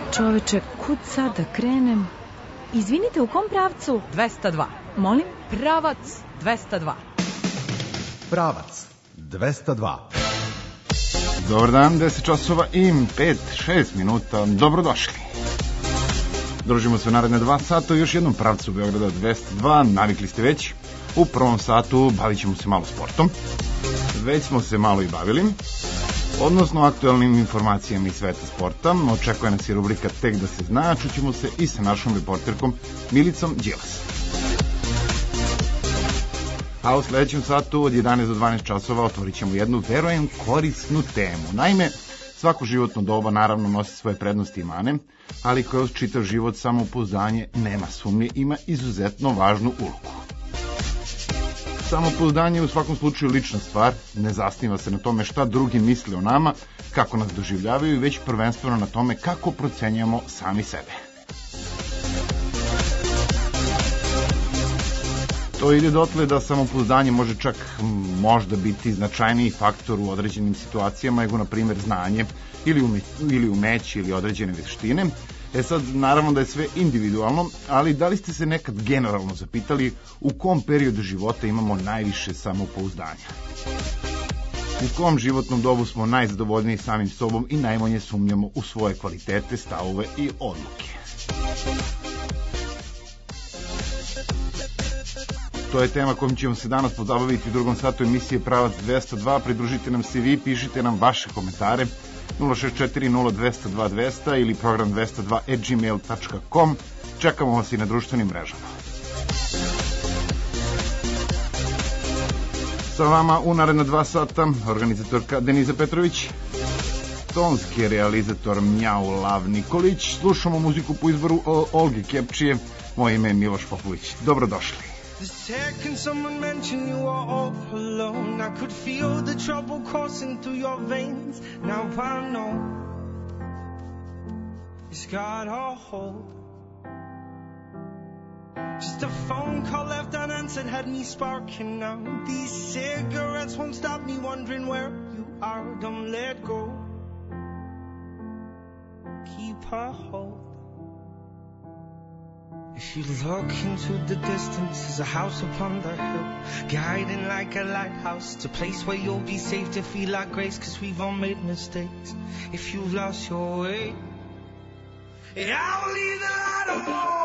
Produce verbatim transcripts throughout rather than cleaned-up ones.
Čoveče, kud sad da krenem? Izvinite, u kom pravcu? dvesta dva. Molim? Pravac dvesta dva. Pravac dvesta dva. Dobar dan, deset časova i pet šest minuta. Dobrodošli. Družimo se u naredne dva sata u još jednom pravcu Beograda dvesta dva. Navikli ste već. U prvom satu bavit ćemo se malo sportom. Već smo se malo i bavili. Odnosno aktualnim informacijama iz sveta sporta. Očekuje nas i rubrika Tek da se zna. Čućemo se i sa našom reporterkom Milicom Đilas. A u sledećem satu od jedanaest do dvanaest časova otvorit ćemo jednu, verujem, korisnu temu. Naime, svako životno doba naravno nosi svoje prednosti i mane, ali kroz čitav život samopouzdanje, nema sumnje, ima izuzetno važnu ulogu. Samopouzdanje je u svakom slučaju lična stvar, ne zasniva se na tome šta drugi misle o nama, kako nas doživljavaju, već prvenstveno na tome kako procenjujemo sami sebe. To ide dotle da samopouzdanje može čak možda biti značajniji faktor u određenim situacijama, nego na primjer znanje ili, ume, ili umeće ili određene veštine. E sad, naravno da je sve individualno, ali da li ste se nekad generalno zapitali u kom periodu života imamo najviše samopouzdanja? U kom životnom dobu smo najzadovoljniji samim sobom i najmanje sumnjamo u svoje kvalitete, stavove i odluke? To je tema kojom ćemo se danas pozabaviti u drugom satu emisije Pravac dvesta dva. Pridružite nam se vi, pišite nam vaše komentare nula šest četiri nula dvesta dva dvesta ili program dvesta dva at gmail dot com. Čekamo vas i na društvenim mrežama. Sa vama u naredna dva sata organizatorka Deniza Petrović, tonski realizator Mjau Lav Nikolić. Slušamo muziku po izboru Olge Kepčije. Moje ime je Miloš Popović. Dobrodošli. The second someone mentioned you were all alone, I could feel the trouble coursing through your veins. Now I know it's got a hold. Just a phone call left unanswered had me sparking now. These cigarettes won't stop me wondering where you are. Don't let go, keep a hold. If you look into the distance, there's a house upon the hill, guiding like a lighthouse. It's a place where you'll be safe to feel like grace, cause we've all made mistakes. If you've lost your way, I'll leave the light on.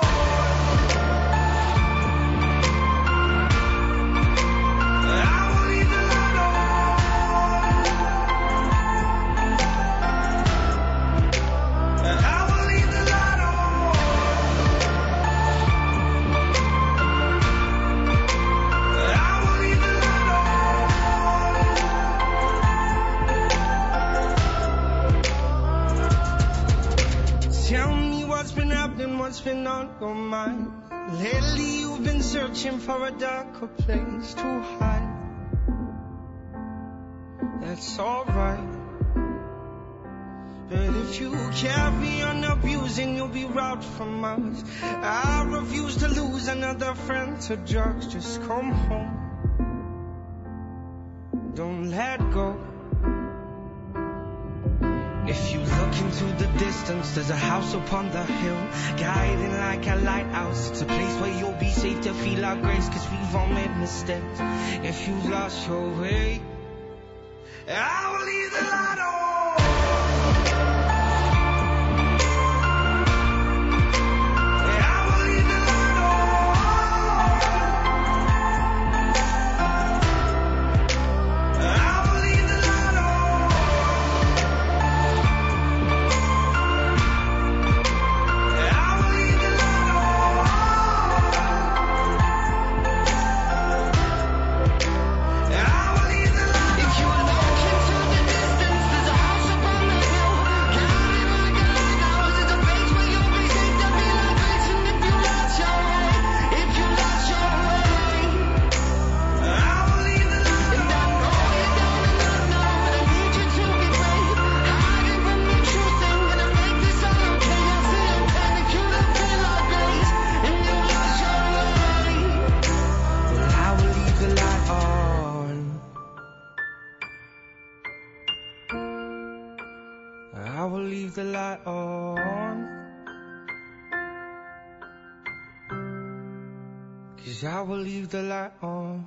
What's been on your mind? Lately you've been searching for a darker place to hide. That's alright, but if you carry on abusing, you'll be robbed from us. I refuse to lose another friend to drugs. Just come home, don't let go. If you look into the distance, there's a house upon the hill, guiding like a lighthouse. It's a place where you'll be safe to feel our grace, cause we've all made mistakes. If you've lost your way, I will leave the light on. If you look into the distance, there's a light on, 'cause I will leave the light on.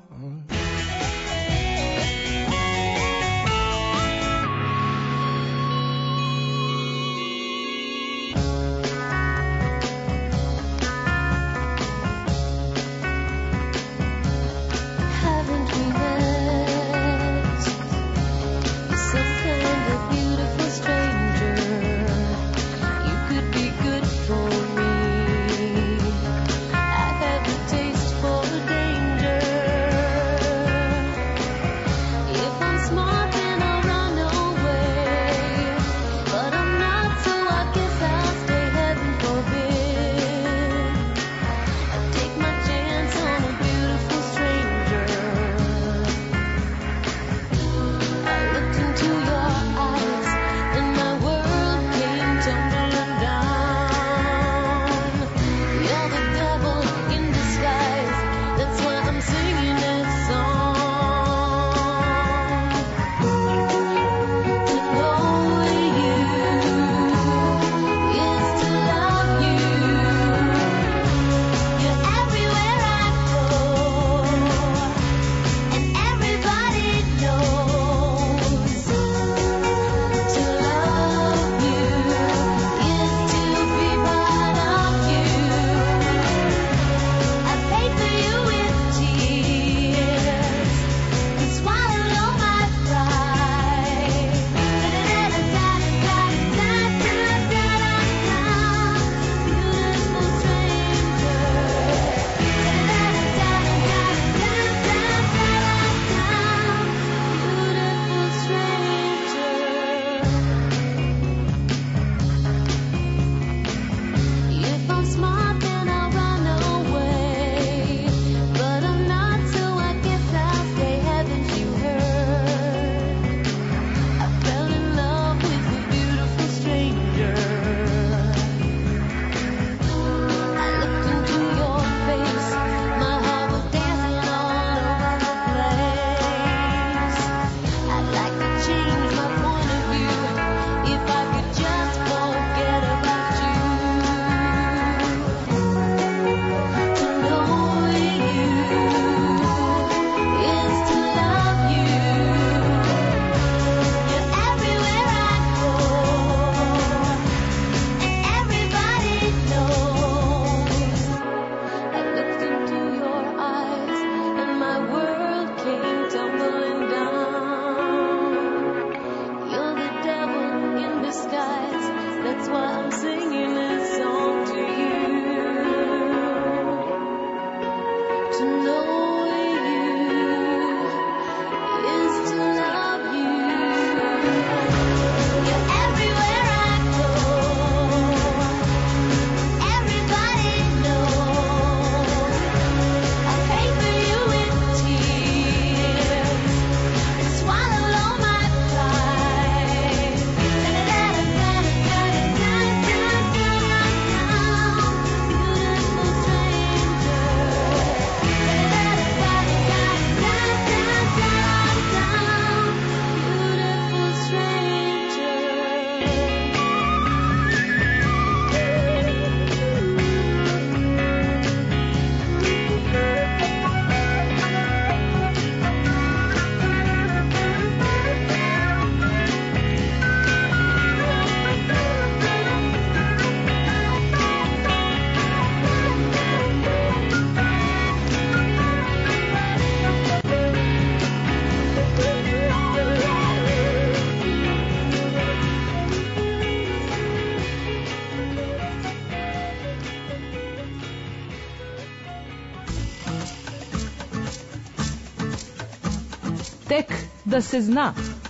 Tek da se zna.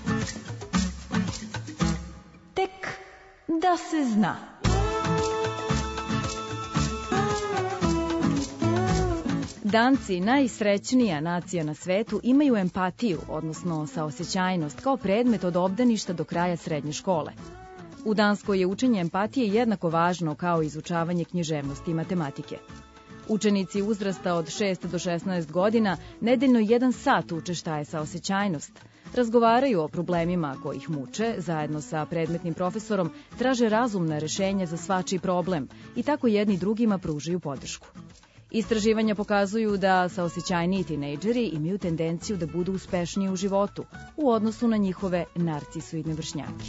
Tek da se zna. Danci, najsrećnija nacija na svetu, imaju empatiju, odnosno saosećajnost, kao predmet od obdaništa do kraja srednje škole. U Danskoj je učenje empatije jednako važno kao izučavanje književnosti i matematike. Učenici uzrasta od šest do šesnaest godina nedeljno jedan sat uče šta je saosećajnost. Razgovaraju o problemima koji ih muče, zajedno sa predmetnim profesorom traže razumna rešenja za svačiji problem i tako jedni drugima pružaju podršku. Istraživanja pokazuju da saosećajniji tinejdžeri imaju tendenciju da budu uspešniji u životu u odnosu na njihove narcisoidne vršnjake.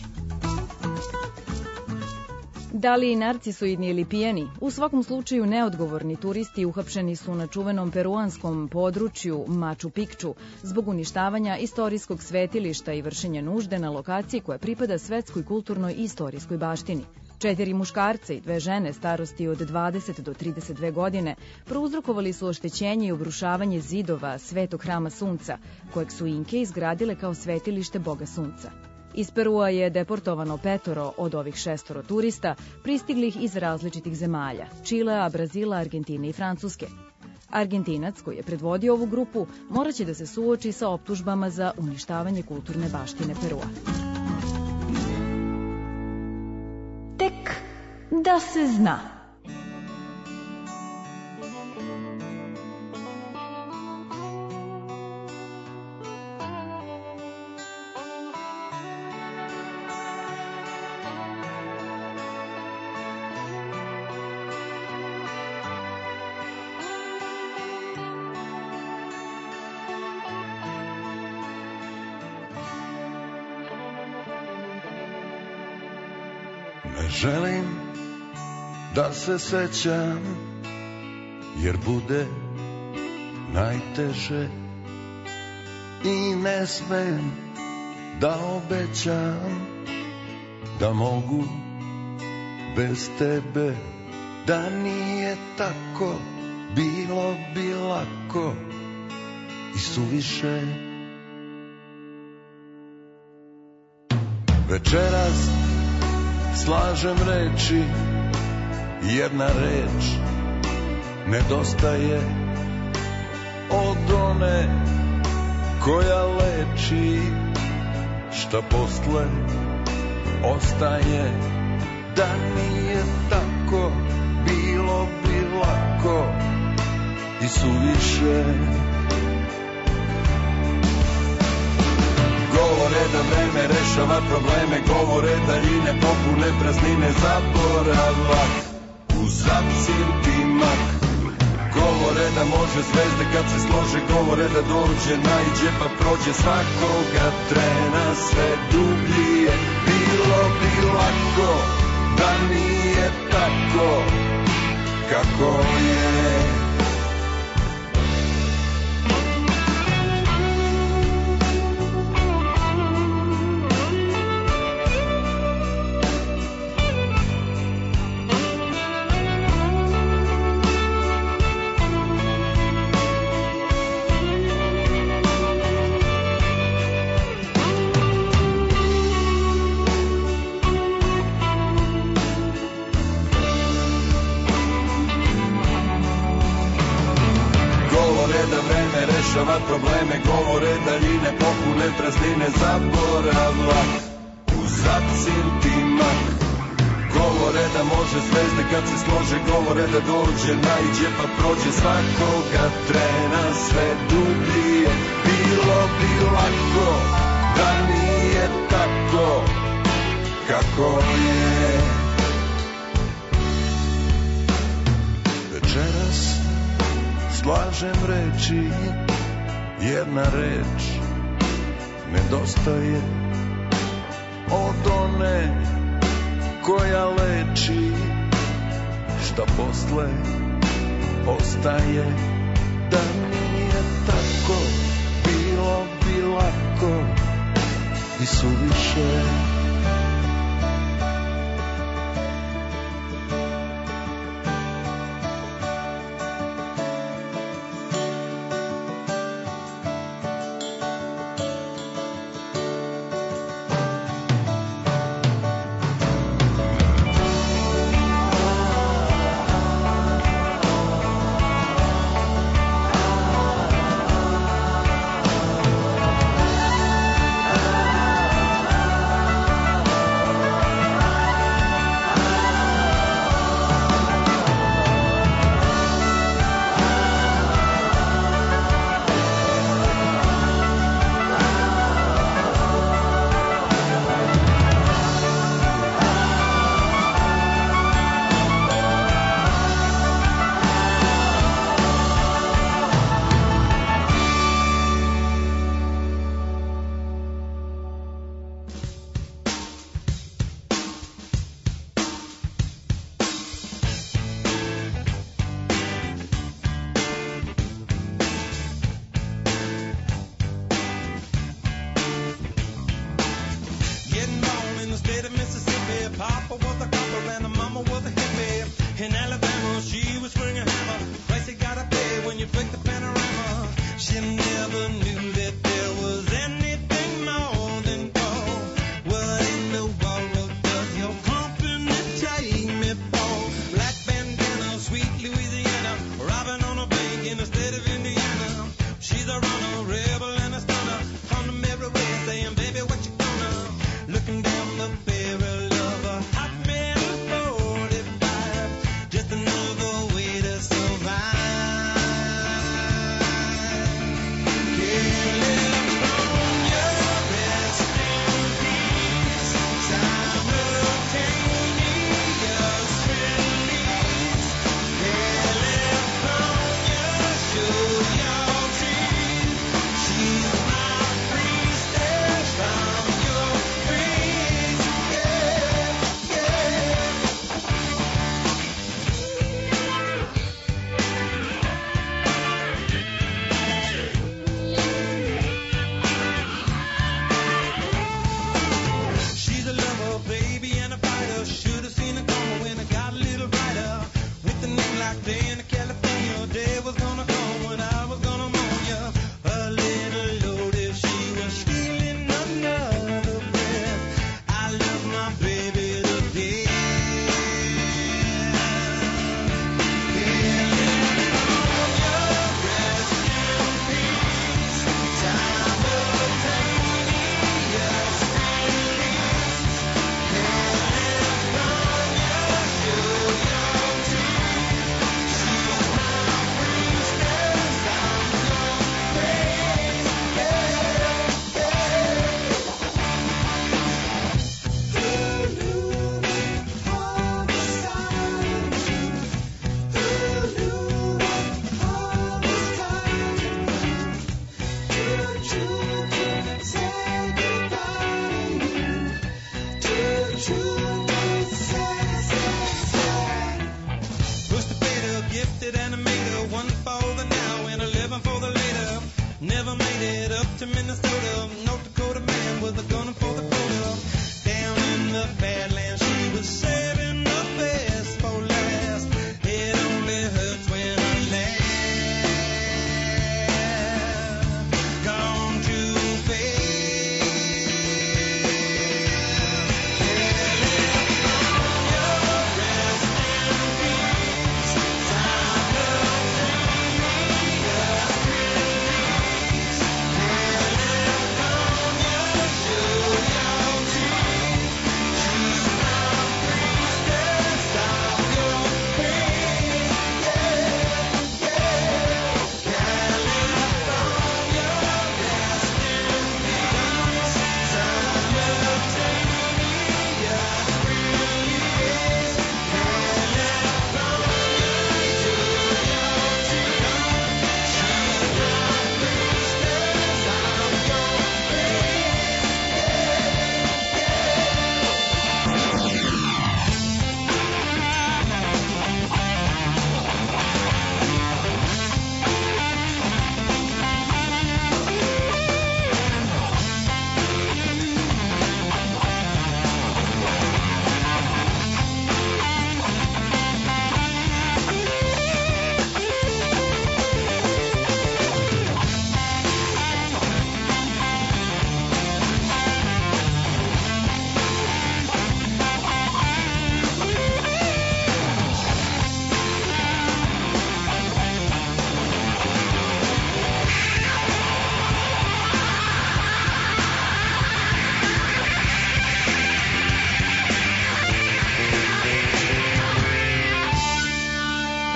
Da li narcisoidni ili pijani, u svakom slučaju neodgovorni turisti uhapšeni su na čuvenom peruanskom području Machu Picchu zbog uništavanja istorijskog svetilišta i vršenja nužde na lokaciji koja pripada svetskoj kulturnoj i istorijskoj baštini. Četiri muškarca i dve žene starosti od dvadeset do trideset dve godine prouzrokovali su oštećenje i obrušavanje zidova Svetog hrama Sunca, kojeg su Inke izgradile kao svetilište Boga Sunca. Iz Perua je deportovano petoro od ovih šestoro turista, pristiglih iz različitih zemalja, Čilea, Brazila, Argentine i Francuske. Argentinac koji je predvodio ovu grupu moraće da se suoči sa optužbama za uništavanje kulturne baštine Perua. Tek da se zna. Ne želim da se sećam, jer bude najteže i ne smem da obećam da mogu bez tebe, da nije tako, bilo bi lako i suviše. Večeras slažem reči, jedna reč nedostaje od one koja leči, šta posle ostaje. Da nije tako, bilo bi lako i suviše. Govore da vreme rešava probleme, govore daljine popune praznine, zaborava uz apsintimak. Govore da može zvezde kad se slože, govore da dođe, naiđe pa prođe svakoga trena sve dublje. Bilo bi lako da nije tako kako je. Probleme govore daljine popune praznine, zaboravla uz apsintimak. Govore da može zvezde kad se slože, govore da dođe, naiđe pa prođe svakoga trena sve dublje. Bilo bi lako da nije tako kako je. Večeras slažem reči, jedna reč nedostaje od one koja leči, šta posle ostaje. Da nije tako, bilo bi lako i suviše.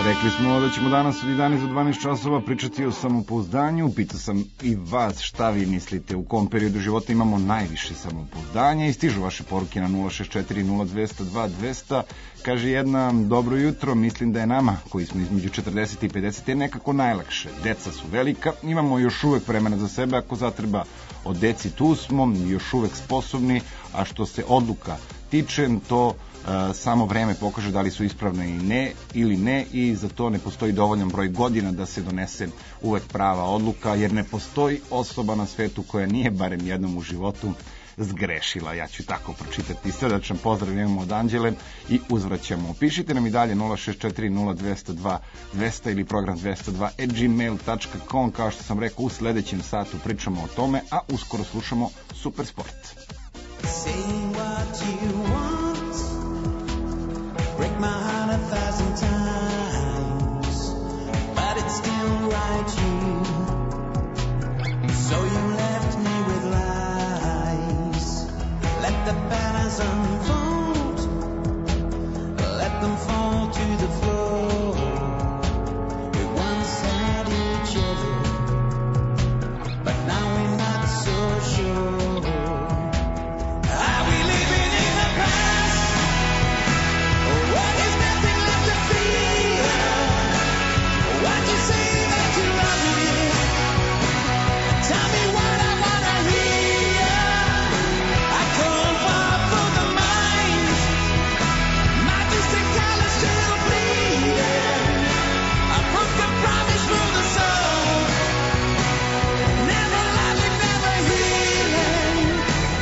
Rekli smo da ćemo danas od jedanaest do dvanaest časova pričati o samopouzdanju. Pitao sam i vas šta vi mislite, u kom periodu života imamo najviše samopouzdanja, i stižu vaše poruke na nula šest četiri nula dva zero dva dva zero. Kaže jedna, dobro jutro, mislim da je nama, koji smo između četrdeset i pedeset, je nekako najlakše. Deca su velika, imamo još uvek vremena za sebe, ako zatreba od deci tu smo, još uvek sposobni, a što se odluka tiče, to Uh, samo vreme pokaže da li su ispravne i ne ili ne, i za to ne postoji dovoljan broj godina da se donese uvek prava odluka, jer ne postoji osoba na svetu koja nije barem jednom u životu zgrešila. Ja ću tako pročitati. Srdačan pozdrav imamo od Anđele i uzvraćamo. Pišite nam i dalje nula šest četiri nula dva zero dva dva zero ili program dvesta dva at gmail dot com. Kao što sam rekao, u sledećem satu pričamo o tome, a uskoro slušamo Super Sport. Say what you want, break my heart a thousand times, but it's still right you. So you left me with lies. Let the patterns unfold, let them fall to the floor. We once had each other, but now we're not so sure. Are we living in the past? What is nothing left to feel? Why'd you say that you love me? Tell me what I wanna hear. I come far from the mind. My distant colors still bleeding. I broke the promise through the soul. Never loving, never healing.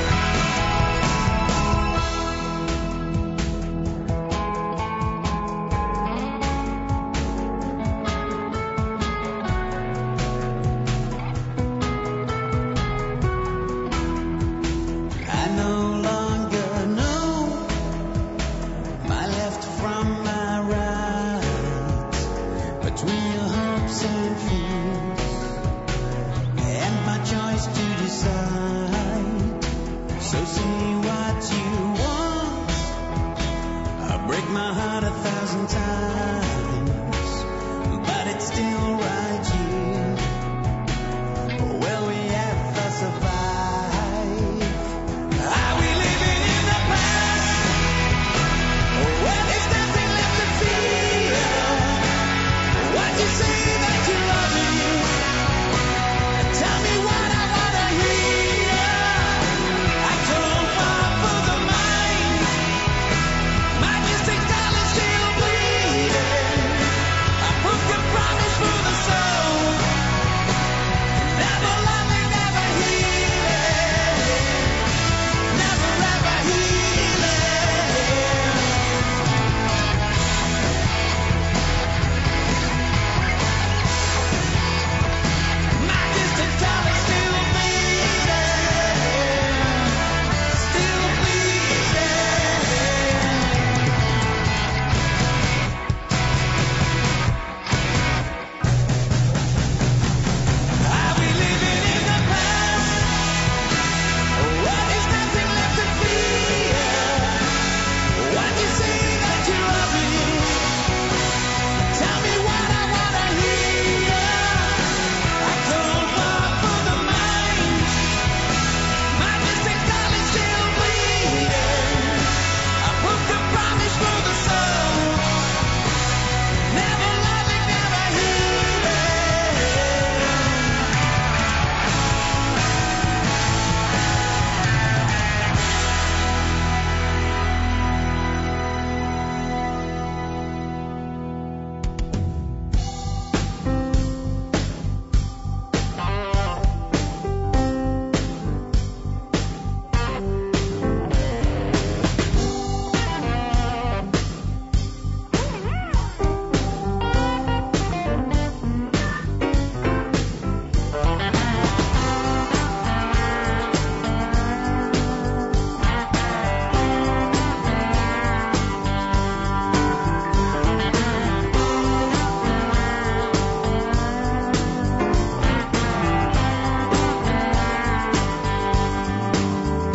I no longer know my left from my right, between your hopes and fears, and my choice to decide. So say what you want, I break my heart a thousand times, but it's still right here. Well, we have to survive. Are we living in the past? When there's nothing left to feel? Why'd you say that you love me? Tell me what I wanna hear. I come far from the mind. My distant colors still bleeding. I broke the promise through the soul. Never loving, never healing. Never ever healing. My distant colors still bleeding. Still bleeding. Are we living in the past? When there's nothing left to feel? Why'd you say that you love me? Tell me what I wanna hear. I come far from the mind. My distant colors still bleeding. I broke the promise through the soul. Never loving, never healing.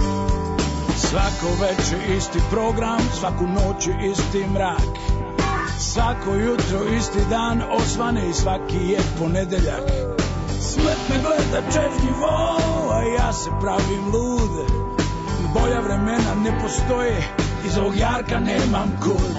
Svako veče isti program, svaku noć isti mrak. Svako jutro isti dan osvane i svaki je ponedeljak. Svet me gleda čežnjivo, a ja se pravim lud. Bolja vremena ne postoje, iz ovog jarka nemam kud.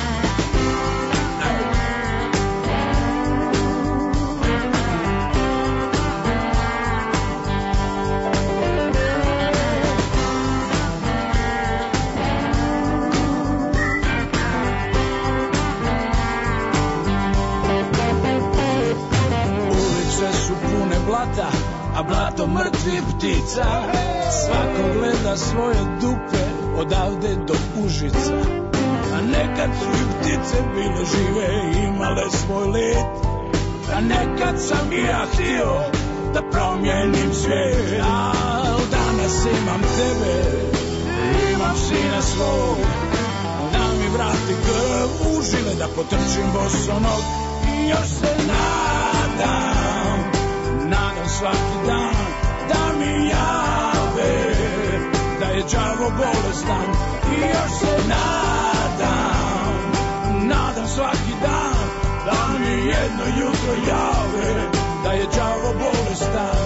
A blato mrtvih ptica, svako gleda svoje dupe odavde do Užica. A nekad su i ptice bile žive i imale svoj let. A nekad sam i ja htio da promijenim svijet. Al danas imam tebe, imam sina svog, da mi vrati krv u žile, da potrčim bosonog i još se nadam. Nadam svaki dan da mi jave da je đavo bolestan i još se nadam. Nadam svaki dan da mi jedno jutro jave da je đavo bolestan.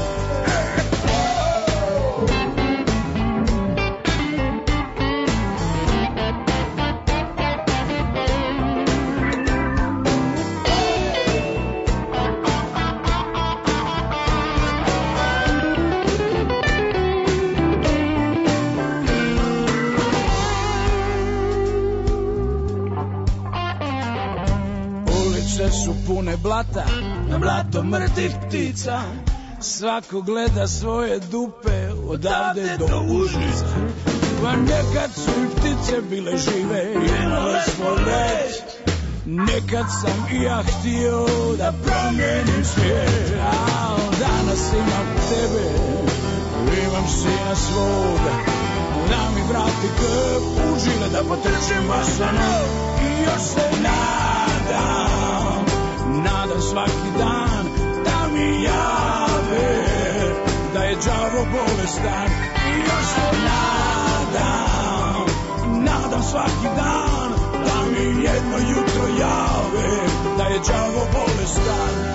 Su pune blata, na blato mrtvih ptica, svako gleda svoje dupe odavde do Užica. Pa nekad su i ptice bile žive i imale svoj let. Nekad sam i ja htio da promijenim svijet. A danas imam tebe, imam sina svoga, da mi vrati krv u žile, da potrčim basano i još se nadam. Nadam svaki dan da mi jave da je đavo bolestan i još se nadam. Nadam svaki dan da mi jedno jutro jave da je đavo bolestan.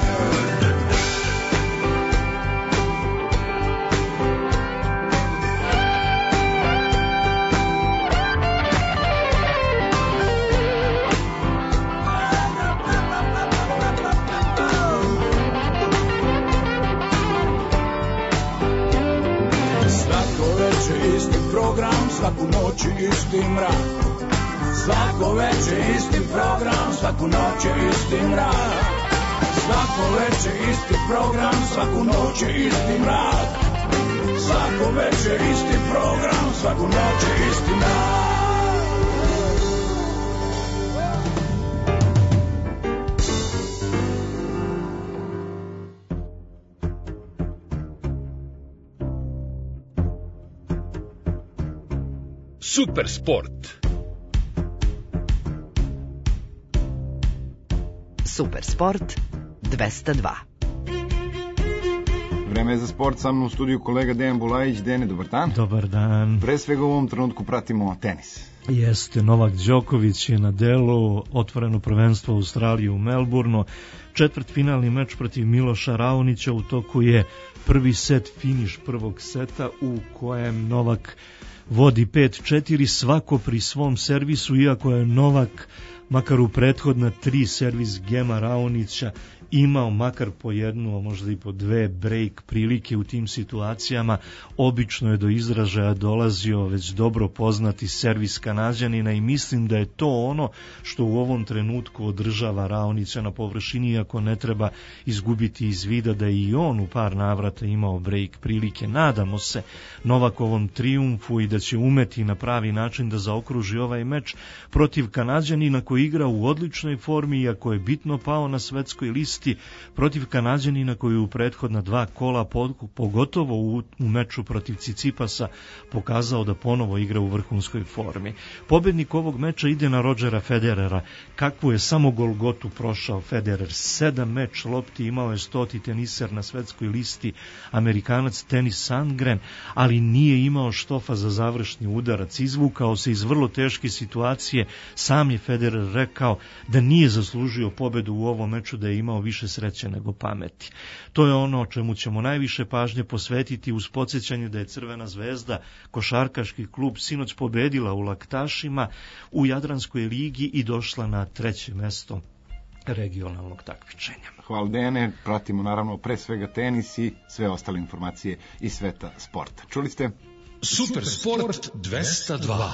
Svaku noć isti mrak, svako večer isti program, svaku noć isti mrak. Svako večer isti program, svaku noć isti mrak. Svako večer isti program, svaku noć isti mrak. Super sport. Super sport dvesta dva. Vreme je za sport, sa mnom u studiju kolega Dejan Bulajić. Dene, dobar dan. Dobar dan. Pre svega u ovom trenutku pratimo tenis. Jeste, Novak Đoković je na delu, otvoreno prvenstvo u Australiji u Melbourneu, četvrtfinalni meč protiv Miloša Raonića, u toku je prvi set, finiš prvog seta u kojem Novak vodi pet četiri, svako pri svom servisu, iako je Novak makar u prethodna tri servis gema Raonića imao makar po jednu, a možda i po dve break prilike u tim situacijama. Obično je do izražaja dolazio već dobro poznati servis Kanađanina i mislim da je to ono što u ovom trenutku održava Raonića na površini, iako ne treba izgubiti iz vida da je i on u par navrata imao break prilike. Nadamo se Novakovom trijumfu i da će umeti na pravi način da zaokruži ovaj meč protiv Kanađanina koji igra u odličnoj formi, iako je bitno pao na svetskoj listi. igralisti protiv Kanađanina koji je u prethodna dva kola, pogotovo u, u meču protiv Cicipasa, pokazao da ponovo igra u vrhunskoj formi. Pobednik ovog meča ide na Rodgera Federera. Kakvu je samo golgotu prošao Federer. Sedam meč lopti, imao je stoti teniser na svetskoj listi, Amerikanac Tenis Sandgren, ali nije imao štofa za završni udarac. Izvukao se iz vrlo teške situacije. Sam je Federer rekao da nije zaslužio pobedu u ovom meču, da je imao više sreće nego pameti. To je ono o čemu ćemo najviše pažnje posvetiti, uz podsjećanje da je Crvena zvezda, košarkaški klub, sinoć pobedila u Laktašima u Jadranskoj ligi i došla na treće mesto regionalnog takmičenja. Hvala, Dene, pratimo naravno pre svega tenis i sve ostale informacije iz sveta sporta. Čuli ste? Super Sport dvesta dva.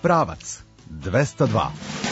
Pravac dvesta dva.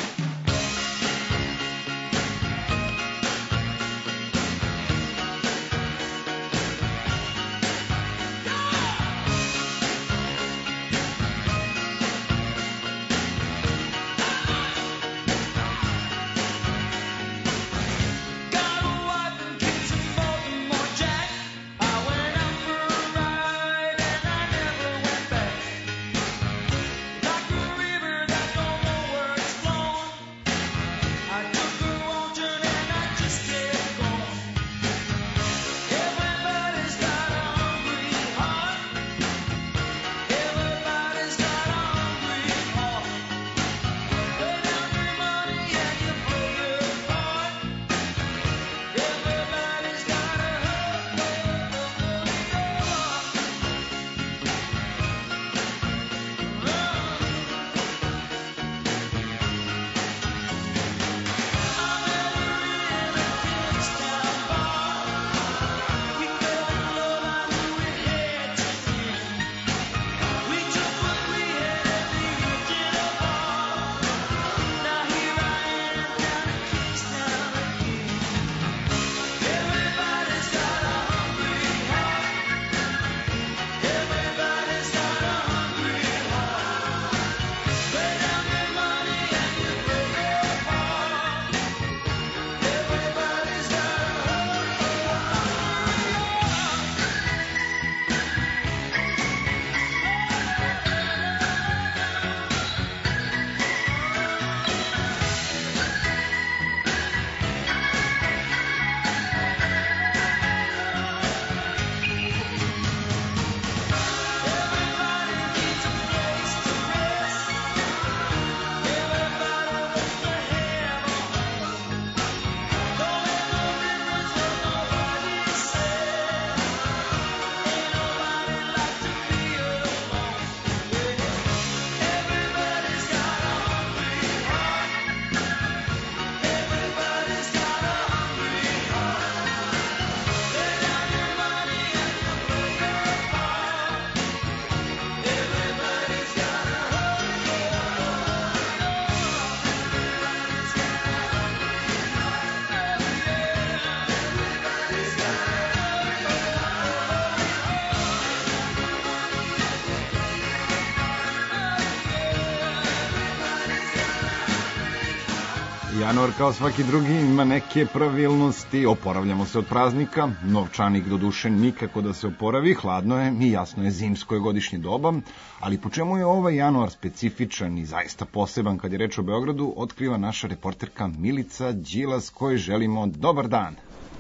Januar kao svaki drugi ima neke pravilnosti, oporavljamo se od praznika, novčanik do duše nikako da se oporavi, hladno je i jasno je zimsko je godišnje doba, ali po čemu je ovaj januar specifičan i zaista poseban kad je reč o Beogradu, otkriva naša reporterka Milica Đilas kojoj želimo dobar dan.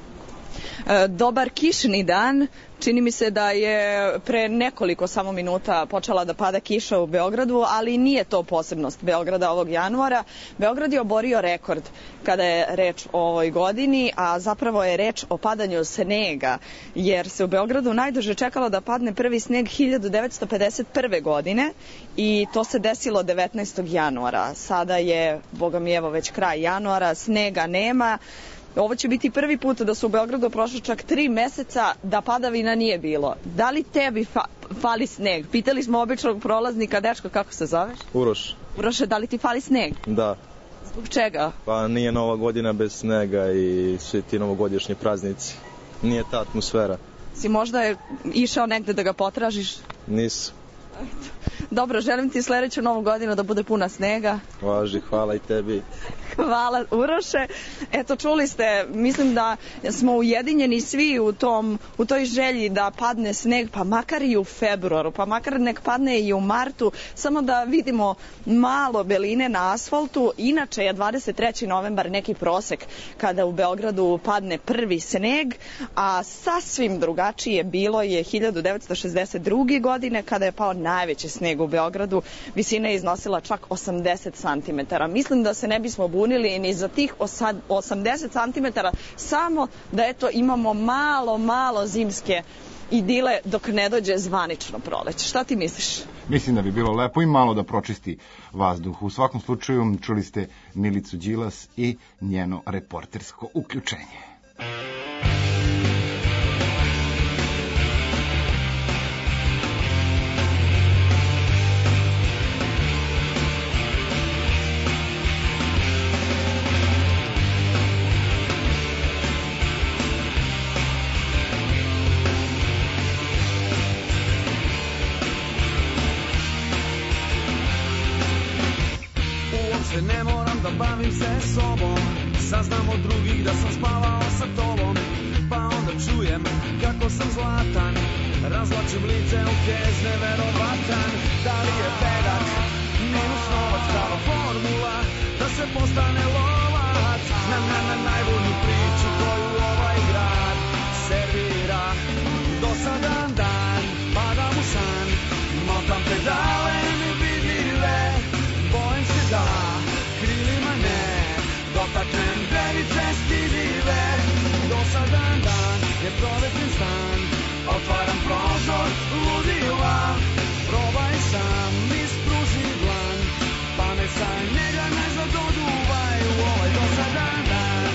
Dobar kišni dan. Čini mi se da je pre nekoliko samo minuta počela da pada kiša u Beogradu, ali nije to posebnost Beograda ovog januara. Beograd je oborio rekord kada je reč o ovoj godini, a zapravo je reč o padanju snega, jer se u Beogradu najduže čekalo da padne prvi sneg hiljadu devetsto pedeset prve. godine i to se desilo devetnaestog januara. Sada je, boga mi evo, već kraj januara, snega nema. Ovo će biti prvi put da su u Beogradu prošlo čak tri meseca da padavina nije bilo. Da li tebi fa fali sneg? Pitali smo običnog prolaznika, dečko, kako se zoveš? Uroš. Uroše, da li ti fali sneg? Da. Zbog čega? Pa nije nova godina bez snega i svi ti novogodišnji praznici. Nije ta atmosfera. Si možda je išao negde da ga potražiš? Nisu. Dobro, želim ti sledeću novu godinu da bude puna snega. Važi, hvala i tebi. Hvala, Uroše. Eto, čuli ste, mislim da smo ujedinjeni svi u, tom, u toj želji da padne sneg, pa makar i u februaru, pa makar nek padne i u martu, samo da vidimo malo beline na asfaltu. Inače je dvadeset treći novembar neki prosek kada u Beogradu padne prvi sneg, a sasvim drugačije bilo je hiljadu devetsto šezdeset druge. godine kada je pao najveći sneg u Beogradu. Visina je iznosila čak osamdeset santimetara. Mislim da se ne bismo bunili ni za tih osamdeset santimetara, samo da eto imamo malo, malo zimske idile dok ne dođe zvanično proleće. Šta ti misliš? Mislim da bi bilo lepo i malo da pročisti vazduh. U svakom slučaju čuli ste Milicu Đilas i njeno reportersko uključenje. Saznam od drugih da sam spavao sa tobom, pa onda čujem kako sam zlatan. Razvlačim lice u kez, neverovatan. Da li je pedak minus novac prava formula da se postane lovac na, na, na najbolju priču koju ovaj grad servira. Dosadan dan, padam u san, motam pedale nevidljive, bojim se da krilima ne dotaknem device stidljive. Dosadan dan je provetren stan, otvaram prozor ludila, probaj sam ispruži dlan, pa me sa njega najzad oduvaj u ovaj dosadan dan.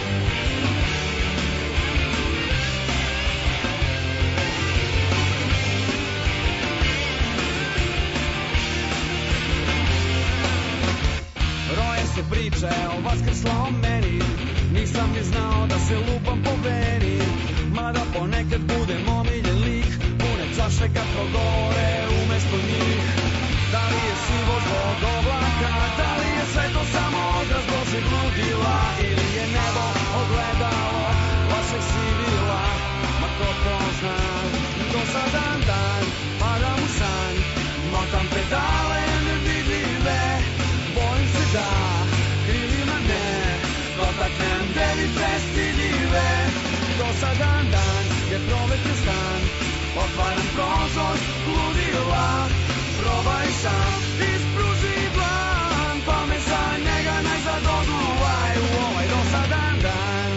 Roje se priče o vaskrslom meni, nisam ni znao da se lupam po veni, mada ponekad budem omiljen lik, pune čaše kad progore umesto njih. Da li je sivo zbog oblaka, da li je sve to samo odraz Božeg ludila, ili je nebo ogledalo vašeg sivila, ma ko to zna. Dosadan dan, padam u san, motam pedale nevidljive, bojim se da krilima ne dotaknem device stidljive. Dosadan dan je provetren stan, otvaram prozor ludila, probaj sam ispruži dlan, pa me sa njega najzad oduvaj u ovaj dosadan dan.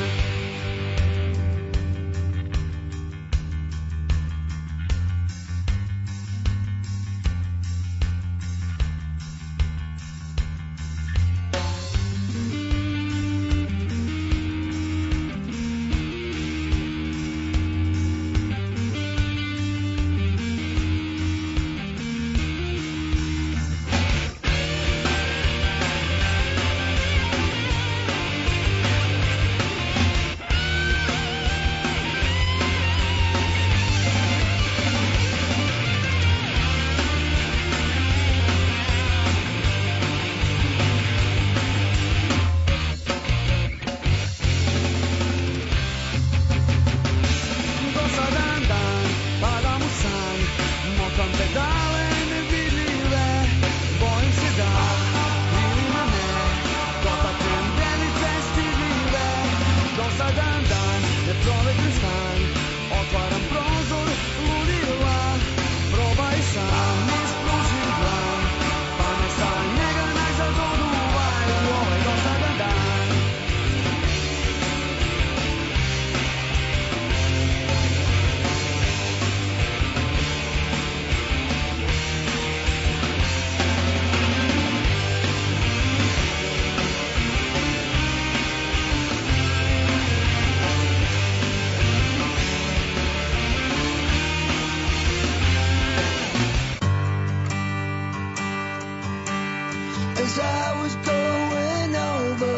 As I was going over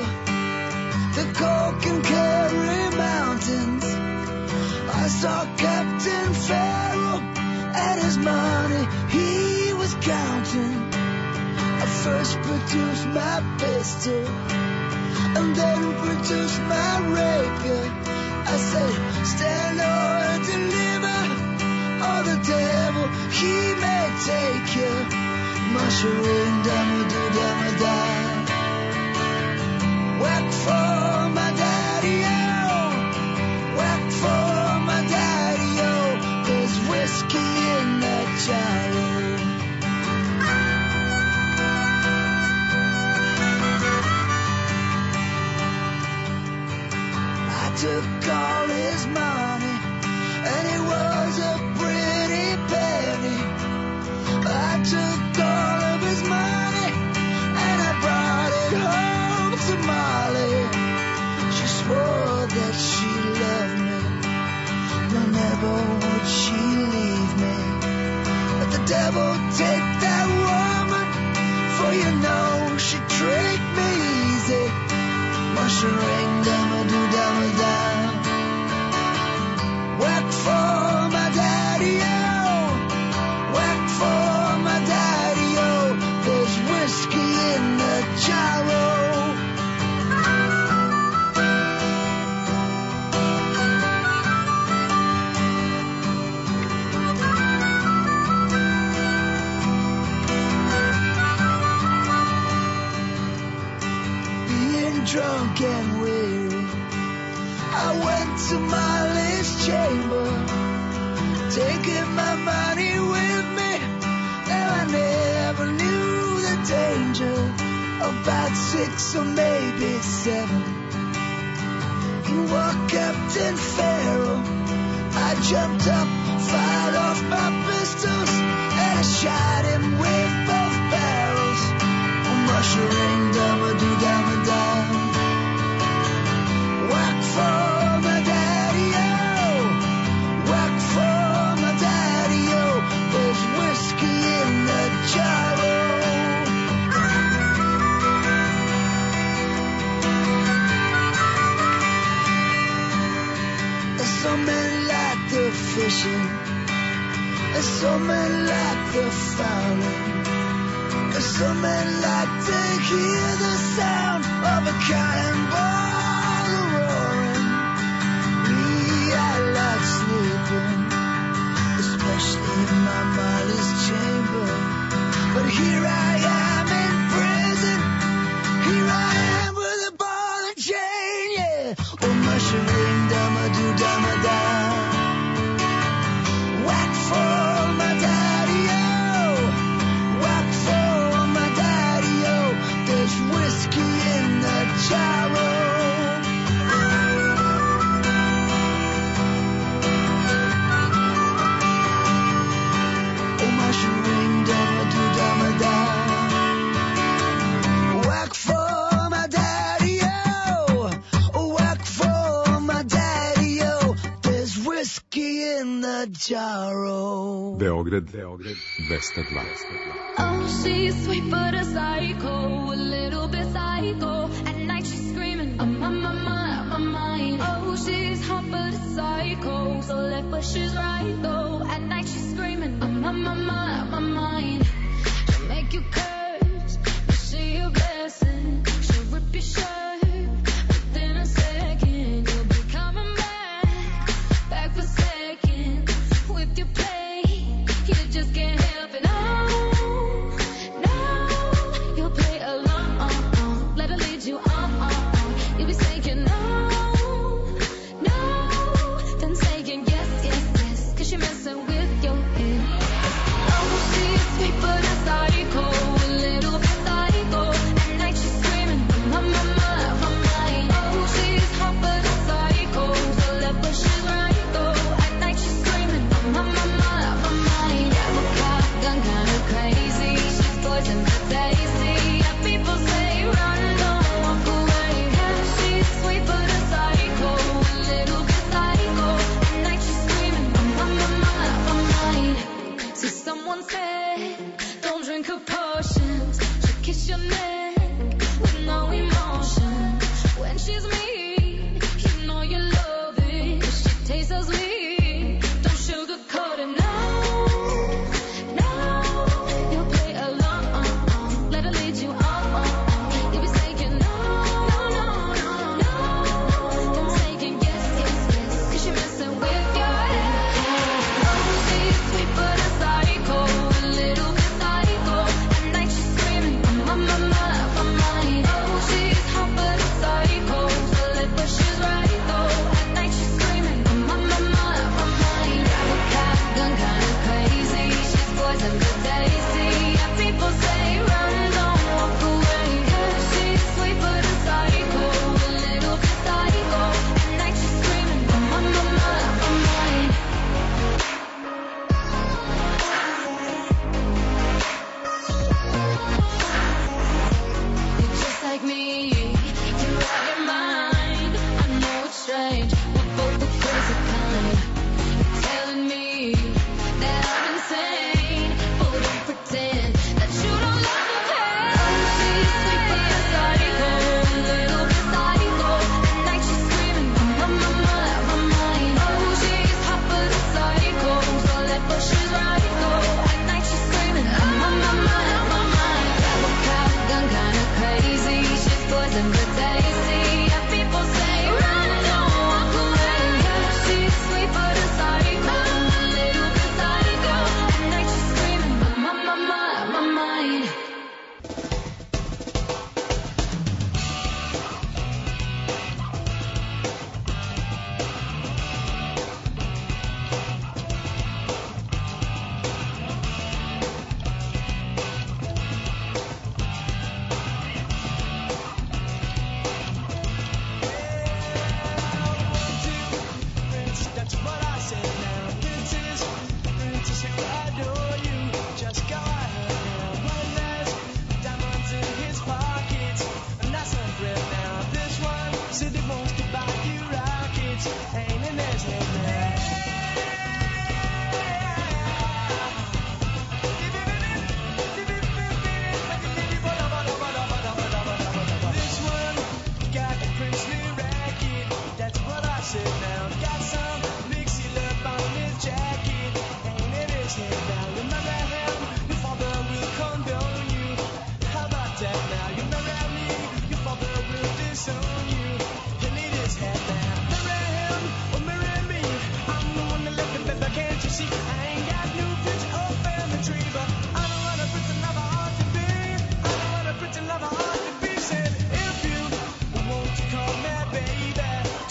the Coke and Kerry mountains, I saw Captain Farrell and his money he was counting. I first produced my pistol and then produced my rapier. I said, stand or deliver, or the devil he may take you. Mushroom, dama do dama da. Whack for my daddy-o, whack for my daddy-o. There's whiskey in that jar. I took all his money, and it was a pretty penny. I took all of his money, and I brought it home to Molly. She swore that she loved me, no, never would she leave me. But the devil take that woman, for you know she tricked me easy. Mushroom, dama do dama da. Whack for my daddy-o, whack for my daddy-o. There's whiskey in the jarro. went to Molly's chamber, taking my money with me. And I never knew the danger. About six or maybe seven, you were Captain Pharaoh. I jumped up, fired off my pistols, and I shot him with both barrels. Mushering, dama-doo-dama-da. Whack for my daddy-o, whack for my daddy-o. There's whiskey in the jar-o. Some men like the fishing, some men like the fowling, some men like to hear the sound of a cannonball roaring. Me, I like sleeping, especially in my Molly's chamber. But here I am in prison, here I am with a ball and chain, yeah. Oh, mushroom, dama-doo-dama-da. Whack for my daddy-o, whack for my daddy-o. There's whiskey in the jar-o. Oh, mushroom, dama-doo-dama-da. Whack for my daddy-o, whack for my daddy-o. There's whiskey in the jar-o. Beograd, Beograd, dvesta dva. Oh, she's sweet but a psycho, a little bit psycho. At night she's screaming, I'm on my mind, on my mind. Oh, she's hot but a psycho, so left but she's right though. At night she's screaming, I'm on my mind, on my mind. She'll make you curse, but she a blessing. She'll rip your shirt, within a second you'll be coming back, back for seconds. With your play, you just can't help it. Oh, no, you'll play along, let her lead you on. You'll be saying no, no, then saying yes, yes, yes, 'cause you're messing with your head. Oh, she's sweet but a psycho, a little bit psycho. At night she's screaming, my, my, my, my mind. Oh, she's hot but a psycho, so left but she's right though. At night she's screaming, my, my, my, my mind. I'm a cop, gun kinda crazy. She's poison but tasty. Yeah, people say run, don't walk away. Yeah, she's sweet but a psycho, a little bit psycho. At night she's screaming, my, my, my, my mind. See, someone said, don't drink her potions. She'll kiss your neck with no emotion. When she's mean, you know you love it. She tastes so sweet, don't sugarcoat it. No, no, you'll play along, let her lead you on. You'll be saying no, no, no, no, no, then saying yes, yes, yes, 'cause you're messing with your head. Oh, she's sweet but a psycho, a little bit psycho. At night she's screaming, my, my, my, my mind. Oh, she's hot but a psycho, so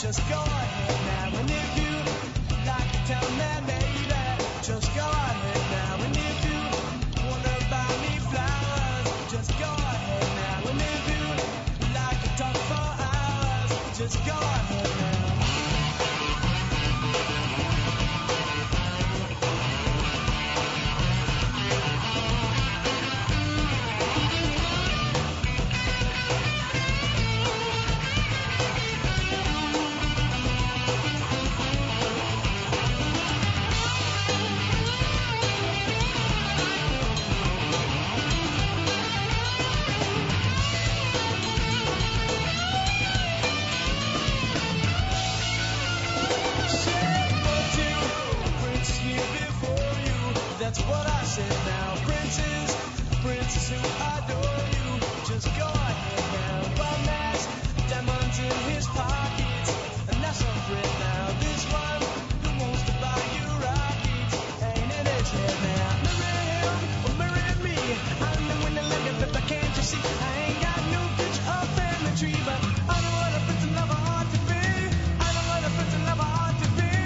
just go ahead now. And if you like to tell me, baby, just go ahead now. And if you wanna buy me flowers, just go ahead now. And if you like to talk for hours, just go ahead now. That's what I said now. Princes, princes who adore you, just go ahead now. Bum ass, diamonds in his pockets, and that's a friend now. This one who wants to buy you rockets, ain't in his head now. Marry him or marry me, I'm the one that like it, but can't you see? I ain't got no bitch or family tree, but I know what a prince and lover ought to be. I know what a prince and lover ought to be.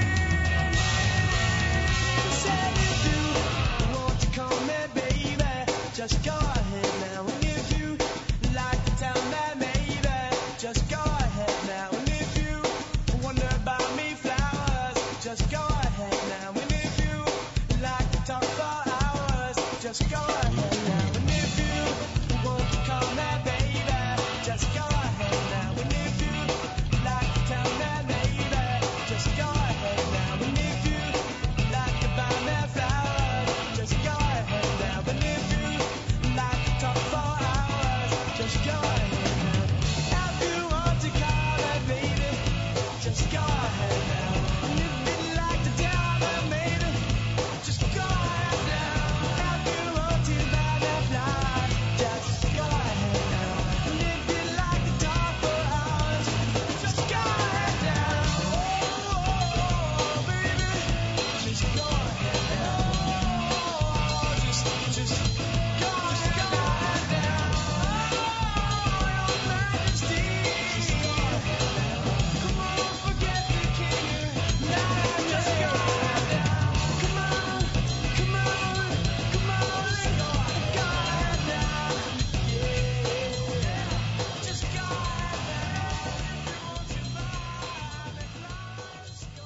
Said you do. Come here, baby, just go ahead now. And if you like to tell me, maybe, just go ahead now. And if you wonder about me flowers, just go ahead now. And if you like to talk for hours, just go ahead now. And if you want to call me, baby, just go ahead now. And if you like to tell me, maybe, just go ahead now. And if you like to buy me flowers, just go ahead now. But if you like to talk for hours, just go ahead now. If you want to call me, baby, just go ahead now. And if you like to tell me, maybe, just go ahead now. If you want to buy me flowers, just go ahead now. And if you like to talk for hours, just go ahead now. Oh, baby, just go ahead now. Just, just go, just go ahead now. Oh, your majesty. Just go ahead now. Come on, forget the king. Now, just go ahead now. Come on, come on, come on. Just go ahead now. Yeah, just go ahead now. If you want to buy me flowers, go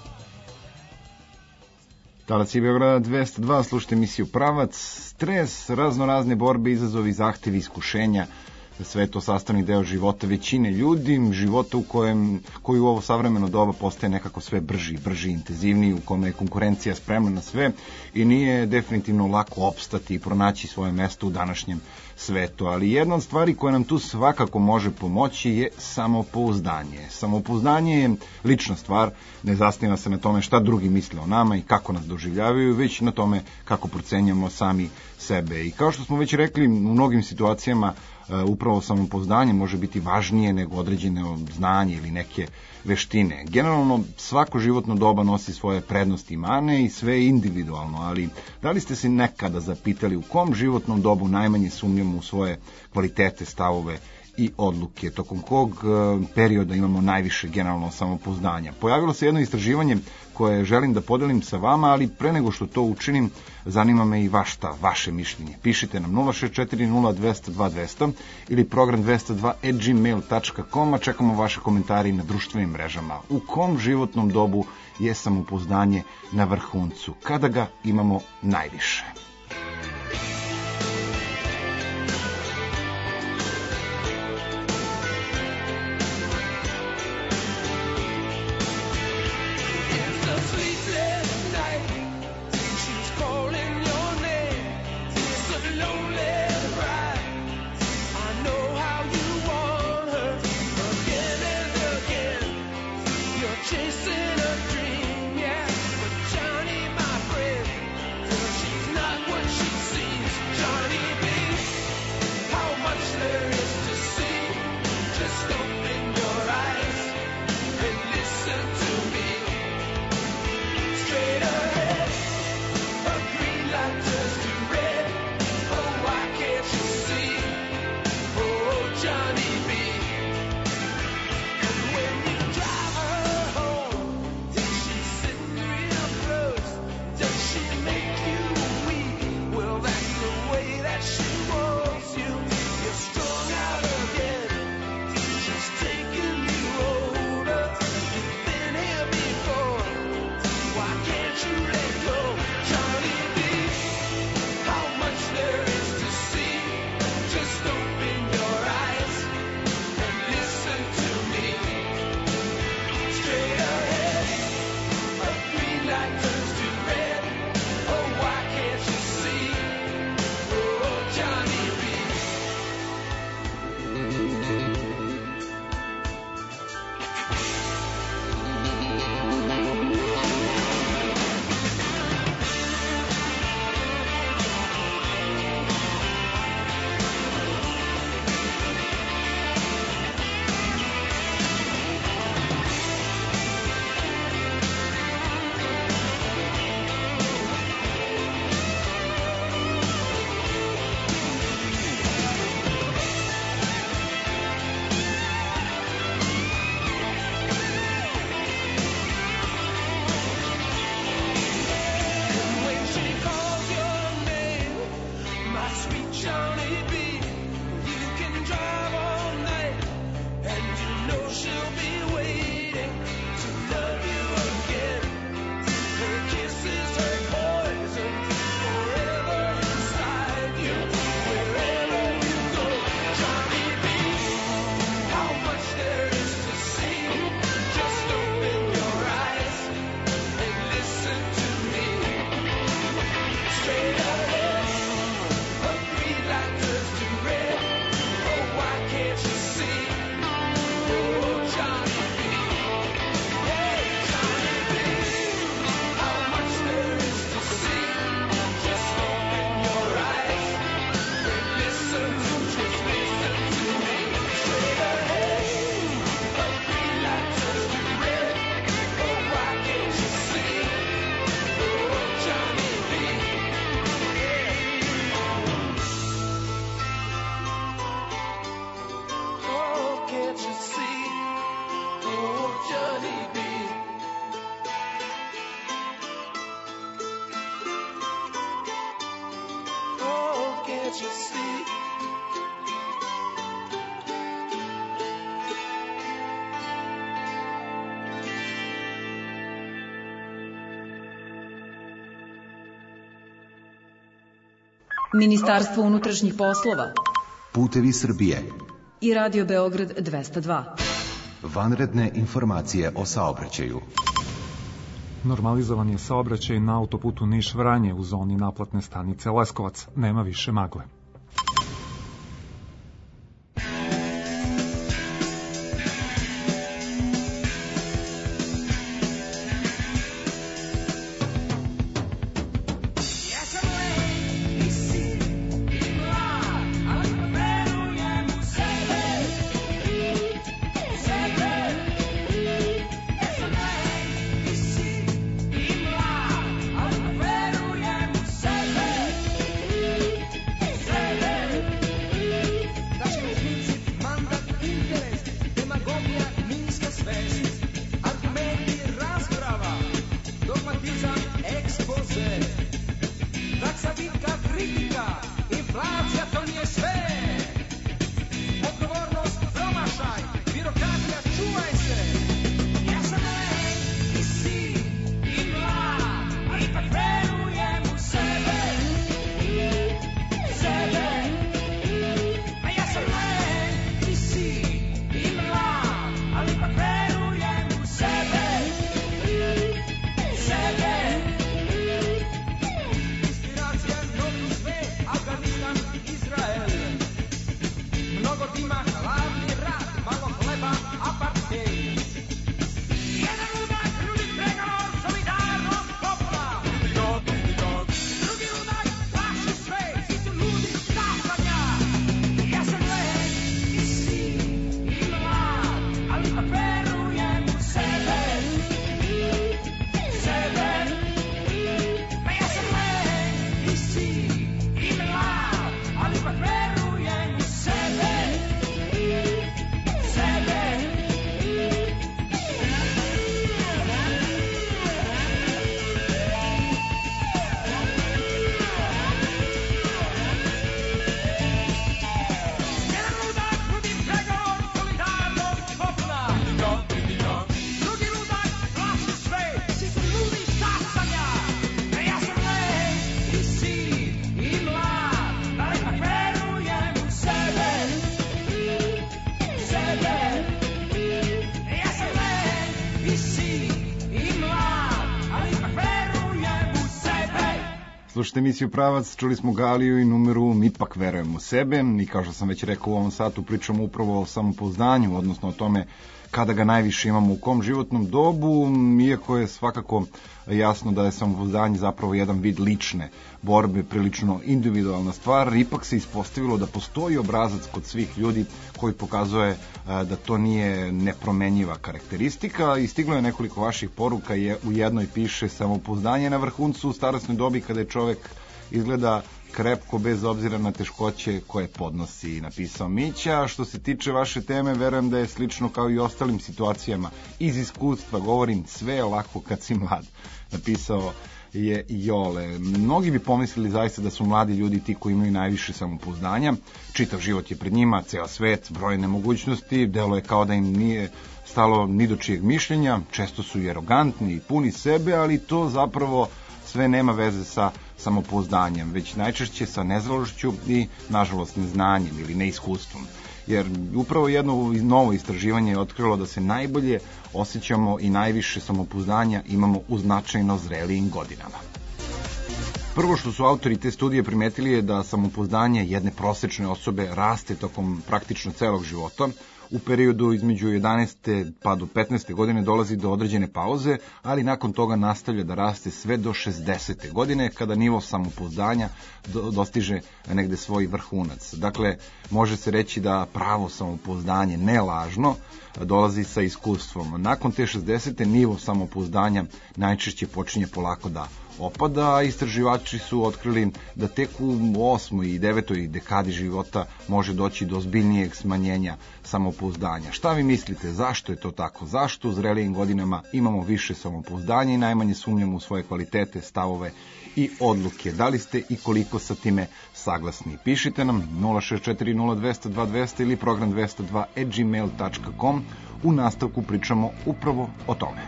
ahead. Talac je Beograda dvesta dva, slušajte emisiju Pravac. Stres, razno razne borbe, izazovi, zahtevi, iskušenja, sve je to sastavni deo života većine ljudi, života u kojem, koji u ovo savremeno doba postaje nekako sve brži, brži, intenzivniji, u kome je konkurencija spremna na sve i nije definitivno lako opstati i pronaći svoje mesto u današnjem svetu. Ali jedna od stvari koja nam tu svakako može pomoći je samopouzdanje. Samopouzdanje je lična stvar, ne zasniva se na tome šta drugi misle o nama i kako nas doživljavaju, već na tome kako procenjamo sami sebe. I kao što smo već rekli, u mnogim situacijama upravo samopouzdanje može biti važnije nego određeno znanje ili neke veštine. Generalno, svako životno doba nosi svoje prednosti i mane i sve je individualno, ali da li ste se nekada zapitali u kom životnom dobu najmanje sumnjamo u svoje kvalitete, stavove i odluke, tokom kog perioda imamo najviše generalno samopouzdanja? Pojavilo se jedno istraživanje koje želim da podelim sa vama, ali pre nego što to učinim, zanima me i vaš stav, vaše mišljenje. Pišite nam nula šest četiri nula dva nula dva dva nula nula ili program dvesta dva at gmail tačka com, a čekamo vaše komentare i na društvenim mrežama. U kom životnom dobu je samopouzdanje na vrhuncu? Kada ga imamo najviše? Chasing a dream, yeah, but Johnny, my friend, Oh, Ministarstvo unutrašnjih poslova Putevi Srbije i Radio Beograd dvesta dva. Vanredne informacije o saobraćaju. Normalizovan je saobraćaj na autoputu Niš-Vranje u zoni naplatne stanice Leskovac. Nema više magle. Slušajte emisiju Pravac, čuli smo Galiju i numeru Mi ipak verujem u sebe i kao što sam već rekao u ovom satu pričamo upravo o samopouzdanju, odnosno o tome kada ga najviše imamo u kom životnom dobu, iako je svakako jasno da je samopouzdanje zapravo jedan vid lične borbe, prilično individualna stvar, ipak se ispostavilo da postoji obrazac kod svih ljudi koji pokazuje da to nije nepromenjiva karakteristika i stiglo je nekoliko vaših poruka, je u jednoj piše samopouzdanje na vrhuncu u starosnoj dobi kada je čovek izgleda krepko bez obzira na teškoće koje podnosi, napisao Mića. Što se tiče vaše teme, verujem da je slično kao i ostalim situacijama. Iz iskustva govorim, sve je lako kad si mlad, napisao je Jole. Mnogi bi pomislili zaista da su mladi ljudi ti koji imaju najviše samopouzdanja. Čitav život je pred njima, ceo svet, brojne mogućnosti, delo je kao da im nije stalo ni do čijeg mišljenja, često su i arogantni i puni sebe, ali to zapravo sve nema veze sa samopouzdanjem, već najčešće sa nezrelošću i, nažalost, neznanjem ili neiskustvom. Jer upravo jedno novo istraživanje je otkrilo da se najbolje osjećamo i najviše samopouzdanja imamo u značajno zrelijim godinama. Prvo što su autori te studije primetili je da samopouzdanje jedne prosečne osobe raste tokom praktično celog života. U periodu između jedanaeste pa do petnaeste godine dolazi do određene pauze, ali nakon toga nastavlja da raste sve do šezdesete godine, kada nivo samopouzdanja do, dostiže negde svoj vrhunac. Dakle, može se reći da pravo samopouzdanje, ne lažno, dolazi sa iskustvom. Nakon te šezdesete nivo samopouzdanja najčešće počinje polako da opada, a istraživači su otkrili da tek u osmoj i devetoj dekadi života može doći do ozbiljnijeg smanjenja samopouzdanja. Šta vi mislite, zašto je to tako? Zašto u zrelijim godinama imamo više samopouzdanja i najmanje sumnjamo u svoje kvalitete, stavove i odluke? Da li ste i koliko sa time saglasni? Pišite nam nula šest četiri nula dva nula dva dva nula ili program dvesta dva at gmail dot com. U nastavku pričamo upravo o tome.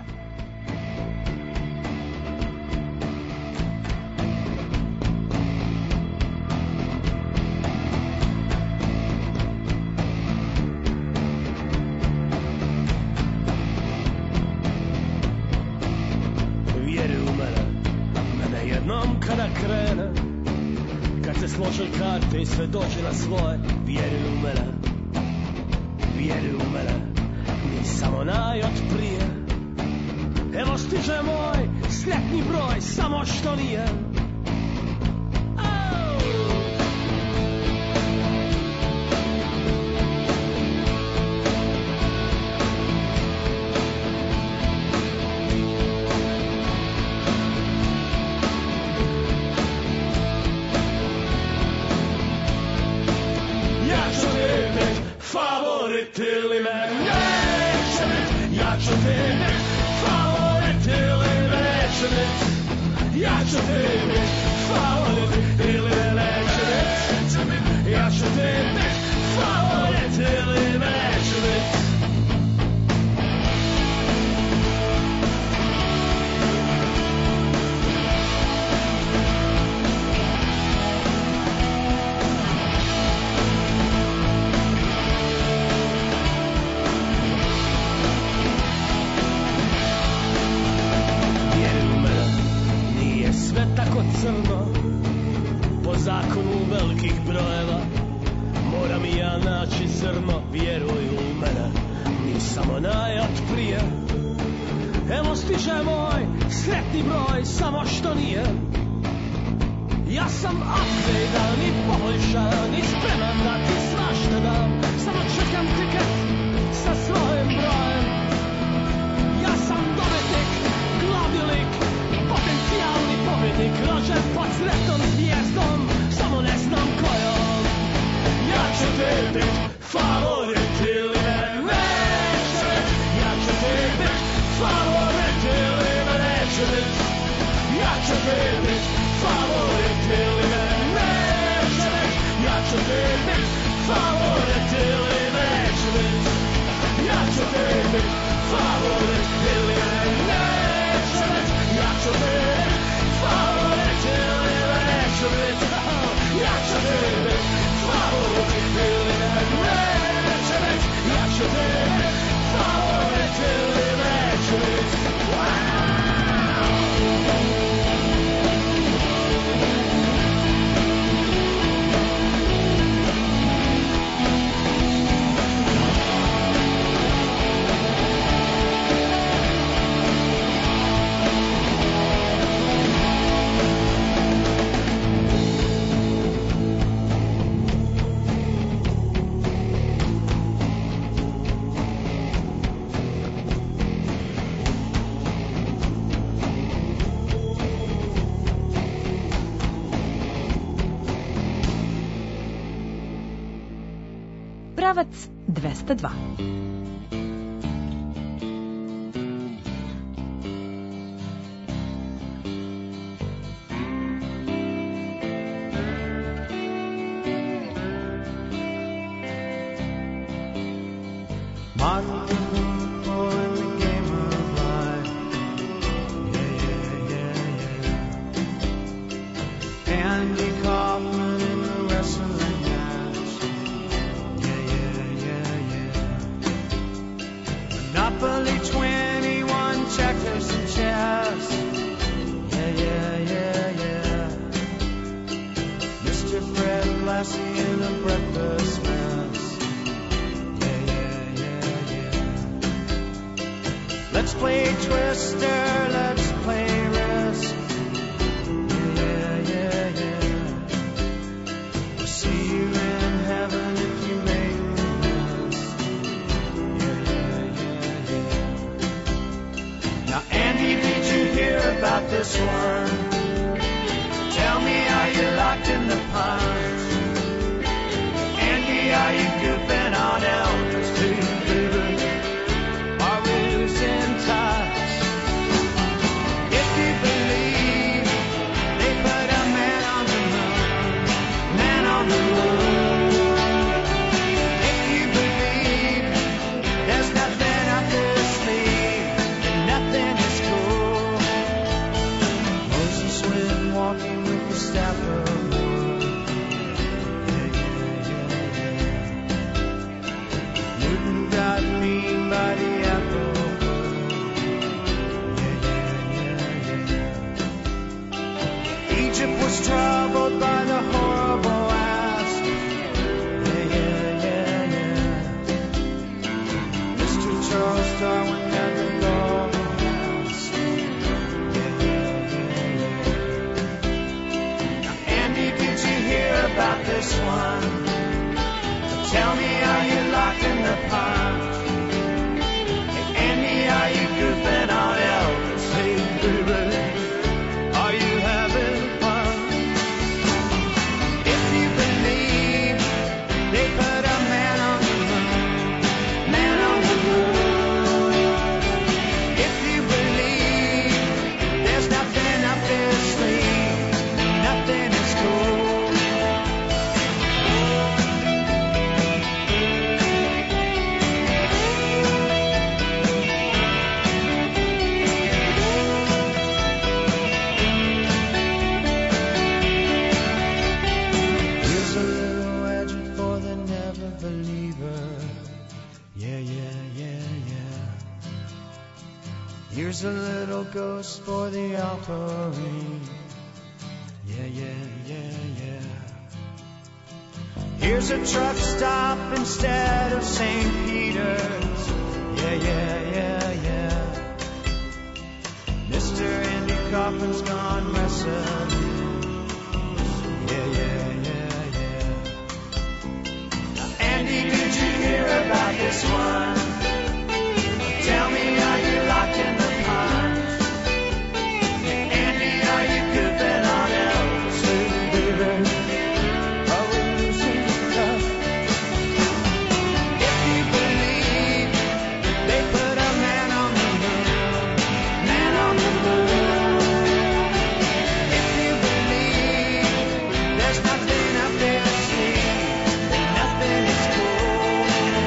krene, kad se slože karte i sve dođe na svoje, vjeruj u mene, vjeruj u mene, ni samo naj od prije. Evo stiže moj sretni broj, samo što nije. Favorit ili me neće bit, ja ću ti bit. Favorit ili me neće bit, ja ću ti bit. Favorit ili me neće bit, ja ću ti bit. Favorit ili me neće bit. Tako crno, po zakonu velikih brojeva, moram i ja naći zrno, vjeruj u mene, nisam onaj od prije. Evo stiže moj sretni broj, samo što nije. Ja sam upgradean i poboljšan i spreman da ti svašta dam, samo čekam tiket sa svojim brojem. Ja sam dometnik, glavni lik, potencijalni pobjednik, rođen pod sretnom zvijezdom, samo ne znam kojom. Ja ću ti bit favorit ili me neće bit, ja ću ti bit favorit ili me neće bit, ja ću ti bit favorit ili me neće bit, ja ću ti bit favorit ili me neće bit, ja ću ti bit favorit ili me neće bit, ja ću ti bit favorit ili me neće bit, ja ću ti bit favorit ili me neće bit, ja ću ti bit favorit ili me neće bit. Pravac dvesta dva. Walking with the staff of wood. was troubled by the horrible ask. Yeah, yeah, yeah, yeah. Mister Charles Darwin and the golden ask. Yeah, yeah, yeah, yeah. Now, Andy, did you hear about this one? Tell me, are you locked in the pond? Hey, Andy, are you goofing on Elvis? Hey, baby, are you having fun? If you believe they put a man on the moon, man on the moon. If you believe there's nothing up their sleeve, nothing is cool. Here's a little ghost for the offering. Yeah, yeah, yeah, yeah. Here's a truck stop instead of Saint Peter's. Yeah, yeah, yeah, yeah. Mister Andy Kaufman's gone wrestling. Yeah, yeah, yeah, yeah. Now, Andy, did you hear about this one? Tell me, are you locked in the pond? Hey, Andy, are you goofing on Elvis? Hey, baby, are we losing touch? If you believe they put a man on the moon, man on the moon. If you believe there's nothing up their sleeve, then nothing is cool.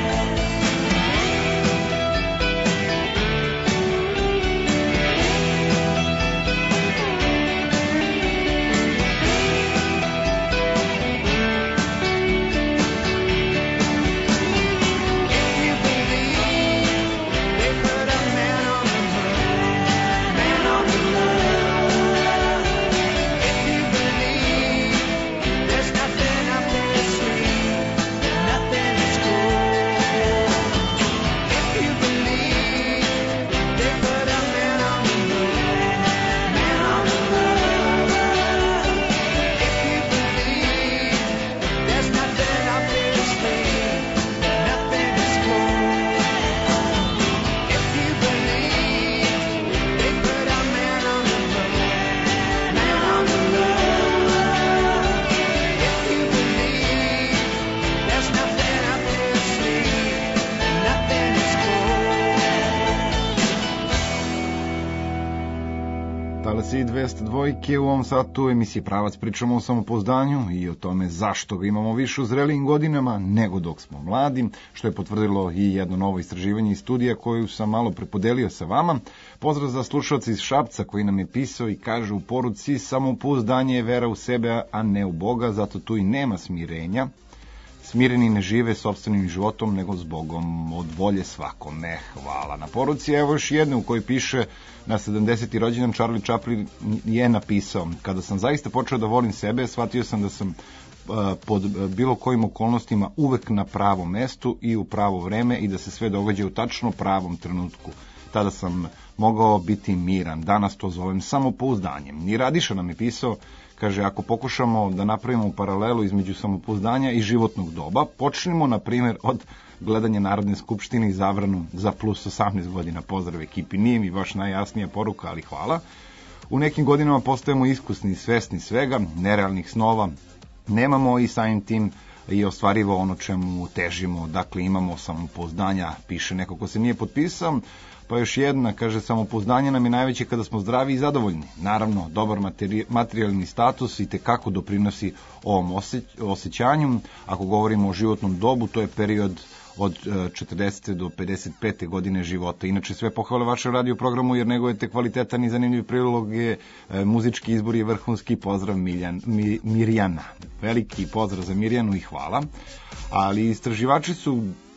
Talasi dvesta dvojke u ovom satu u emisiji Pravac pričamo o samopouzdanju i o tome zašto ga imamo više u zrelijim godinama nego dok smo mladi, što je potvrdilo i jedno novo istraživanje iz studija koju sam malo prepodelio sa vama. Pozdrav za slušalca iz Šapca koji nam je pisao i kaže u poruci: samopouzdanje je vera u sebe, a ne u Boga, zato tu i nema smirenja. Smireni ne žive sopstvenim životom, nego s Bogom, od volje svakome. Hvala na poruci. Evo još jedne u kojoj piše: na sedamdeseti rođendan Charlie Chaplin je napisao: kada sam zaista počeo da volim sebe, shvatio sam da sam pod bilo kojim okolnostima uvek na pravom mestu i u pravo vreme i da se sve događa u tačno pravom trenutku. Tada sam mogao biti miran. Danas to zovem samopouzdanjem. I Radiša nam je pisao, kaže: ako pokušamo da napravimo paralelu između samopouzdanja i životnog doba, počnimo na primjer od gledanja Narodne skupštine i zabranu za plus osamnaest godina. Pozdrav ekipi, nije mi baš najjasnija poruka, ali hvala. U nekim godinama postajemo iskusni i svesni svega, nerealnih snova nemamo i samim tim i ostvarivo ono čemu težimo. Dakle, imamo samopouzdanja, piše neko ko se nije potpisao. Pa još jedna, kaže: samopouzdanje nam je najveće kada smo zdravi i zadovoljni. Naravno, dobar materi materijalni status i tekako doprinosi ovom osjeć osjećanju. Ako govorimo o životnom dobu, to je period od četrdesete do pedeset pete godine života. Inače, sve pohvale vašem radio programu jer negujete kvalitetan i zanimljiv prilog, je muzički izbor je vrhunski. Pozdrav Miljan, Mi, Mirjana. Veliki pozdrav za Mirjanu i hvala. Ali istraživači su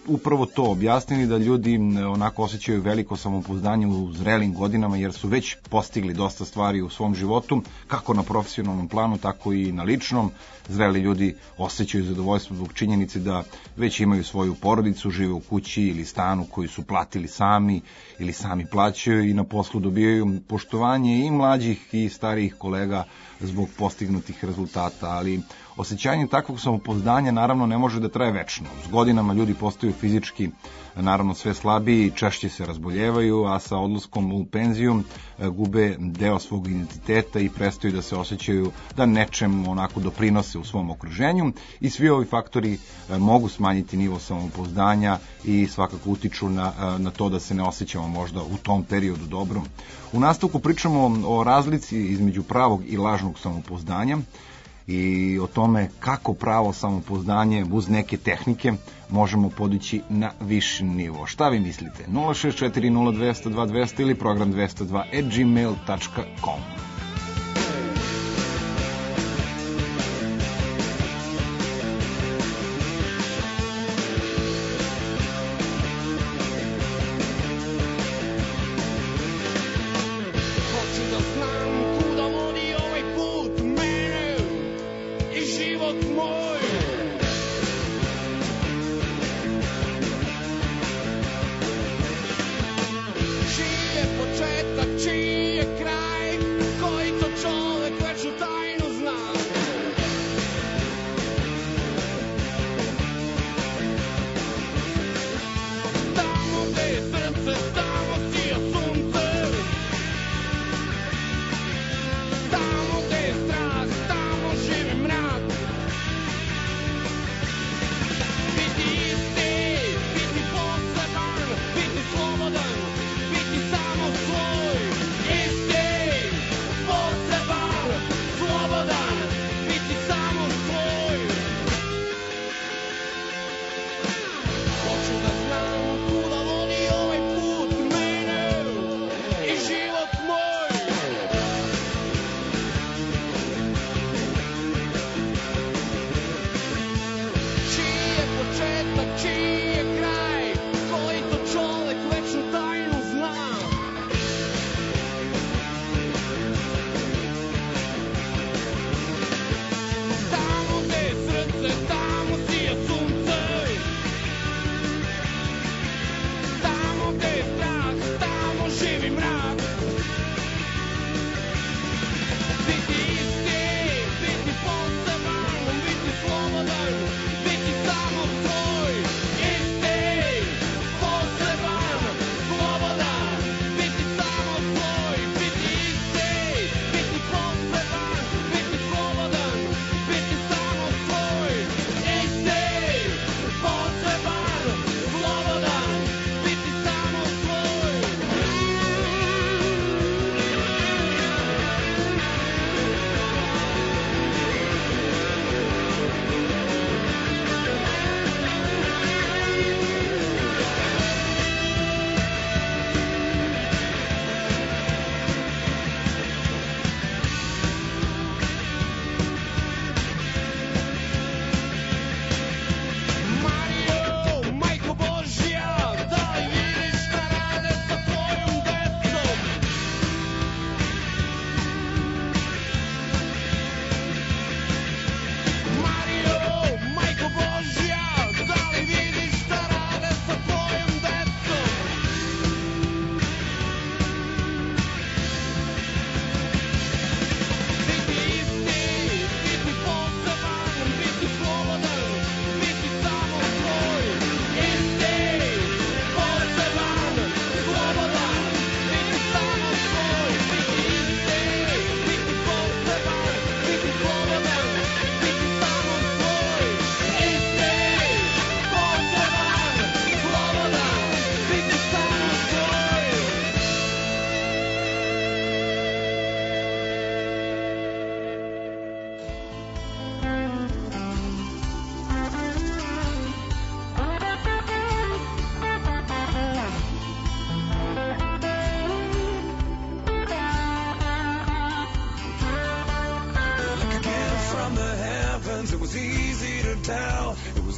upravo to objasnili, da ljudi onako osjećaju veliko samopouzdanje u zrelim godinama jer su već postigli dosta stvari u svom životu, kako na profesionalnom planu, tako i na ličnom. Zreli ljudi osjećaju zadovoljstvo zbog činjenice da već imaju svoju porodicu, žive u kući ili stanu koju su platili sami ili sami plaćaju i na poslu dobijaju poštovanje i mlađih i starijih kolega zbog postignutih rezultata, ali osjećanje takvog samopouzdanja naravno ne može da traje večno. S godinama ljudi postaju fizički naravno sve slabiji, češće se razboljevaju, a sa odlaskom u penziju gube deo svog identiteta i prestaju da se osjećaju da nečem onako doprinose u svom okruženju i svi ovi faktori mogu smanjiti nivo samopouzdanja i svakako utiču na, na to da se ne osjećamo možda u tom periodu dobro. U nastavku pričamo o razlici između pravog i lažnog samopouzdanja i o tome kako pravo samopouzdanje uz neke tehnike možemo podići na viši nivo. Šta vi mislite? nula šest četiri nula dva zero dva dva zero zero ili program dvesta dva at gmail dot com.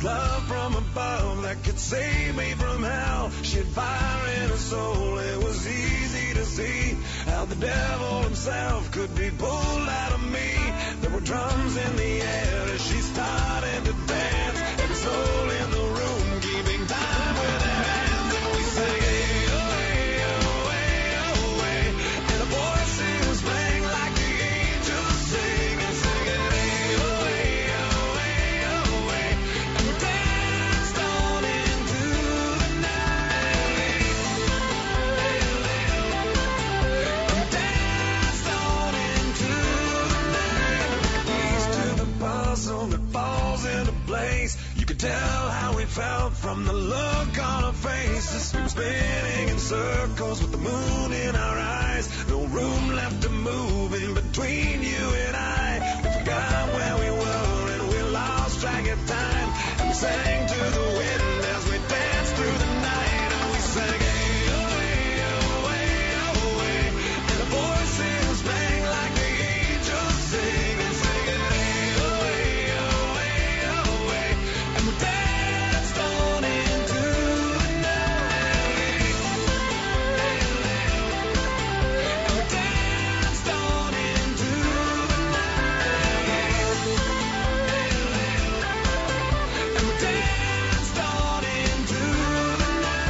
was love from above that could save me from hell. She had fire in her soul, it was easy to see how the devil himself could be pulled out of me. There were drums in the air as she started to dance, every soul in the room keeping time with their hands, and we sang, hey, oh, hey, oh, hey, oh, hey, and the voice it was rang like the angels sing, and singing, hey, oh, hey, oh, hey, oh, hey, and we danced on into the night, and we danced on into the night, keys to the puzzle that falls into place. You could tell how we felt from the look on our faces. We were spinning in circles with the moon in our eyes. No room left to move in between you and I. We forgot where we were and we lost track of time. And we sang to the wind as we danced through the night. And we sang, hey, oh, hey, oh, hey, oh, hey. And the voices rang like the angels sing, and singing, hey, oh, hey, oh, hey, oh, hey. And we danced on into the night. And we danced on into the night. And we danced on into the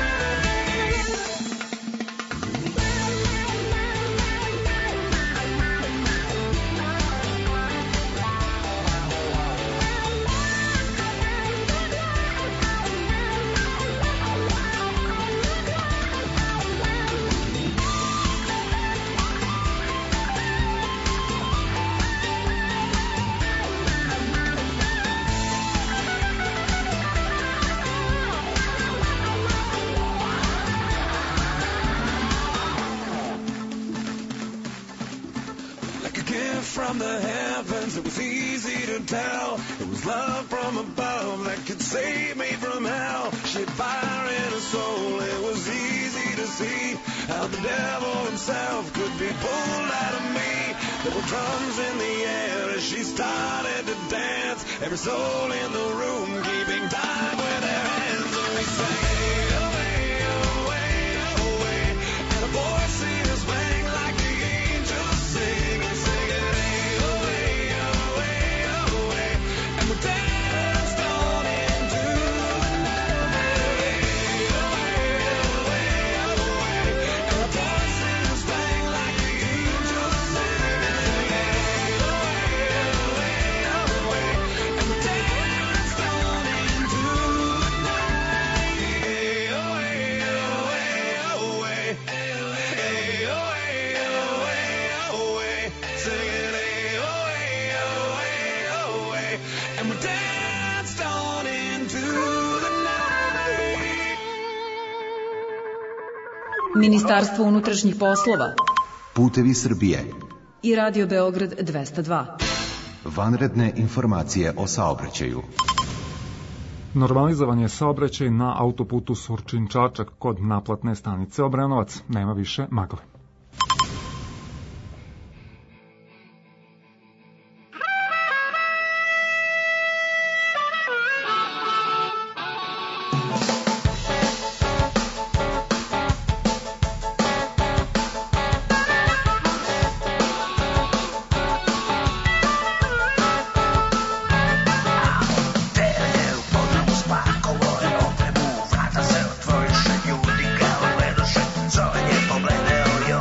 like a gift from the heavens, it was easy to tell. It was love from above that could save me from hell. She had fire in her soul, it was easy to see how the devil himself could be pulled out of me. There were drums in the air as she started to dance, every soul in the room keeping time with their hands, and we sang, hey, oh, hey, oh, hey, oh, hey, and the voices rang like the angels sing, and singing, hey, oh, hey, oh, hey, oh, hey, and we danced on into the night, hey, oh, hey, oh, hey, oh, hey, and the voices rang like the angels sing, and singing, hey, oh, hey, oh, hey, oh, hey, and we danced on into the night, hey, oh, hey, oh, hey, oh, hey, hey, oh, hey, oh, hey, oh, hey, singing, hey, oh, hey, oh, hey, oh, hey, and we danced on into the night. Ministarstvo unutrašnjih poslova Putevi Srbije. i Radio Beograd dvesta dva. Vanredne informacije o saobraćaju. Normalizovan je saobraćaj na autoputu Surčin-Čačak kod naplatne stanice Obrenovac. Nema više magle. Vrata se otvoriše, ljudi ga uvedoše, zove je pogledao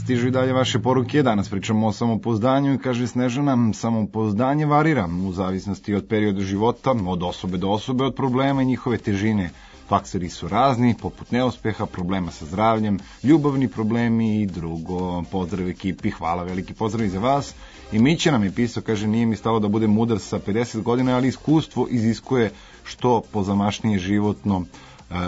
Stižu i dalje vaše poruke, danas pričamo o samopouzdanju i kaže Snežana, samopouzdanje varira u zavisnosti od perioda života, od osobe do osobe, od problema i njihove težine. Faktori su razni, poput neuspeha, problema sa zdravljem, ljubavni problemi i drugo. Pozdrav ekipi, hvala, veliki pozdrav i za vas. I Mića nam je pisao, kaže, nije mi stalo da budem mudar sa pedeset godina, ali iskustvo iziskuje što pozamašnije životno e,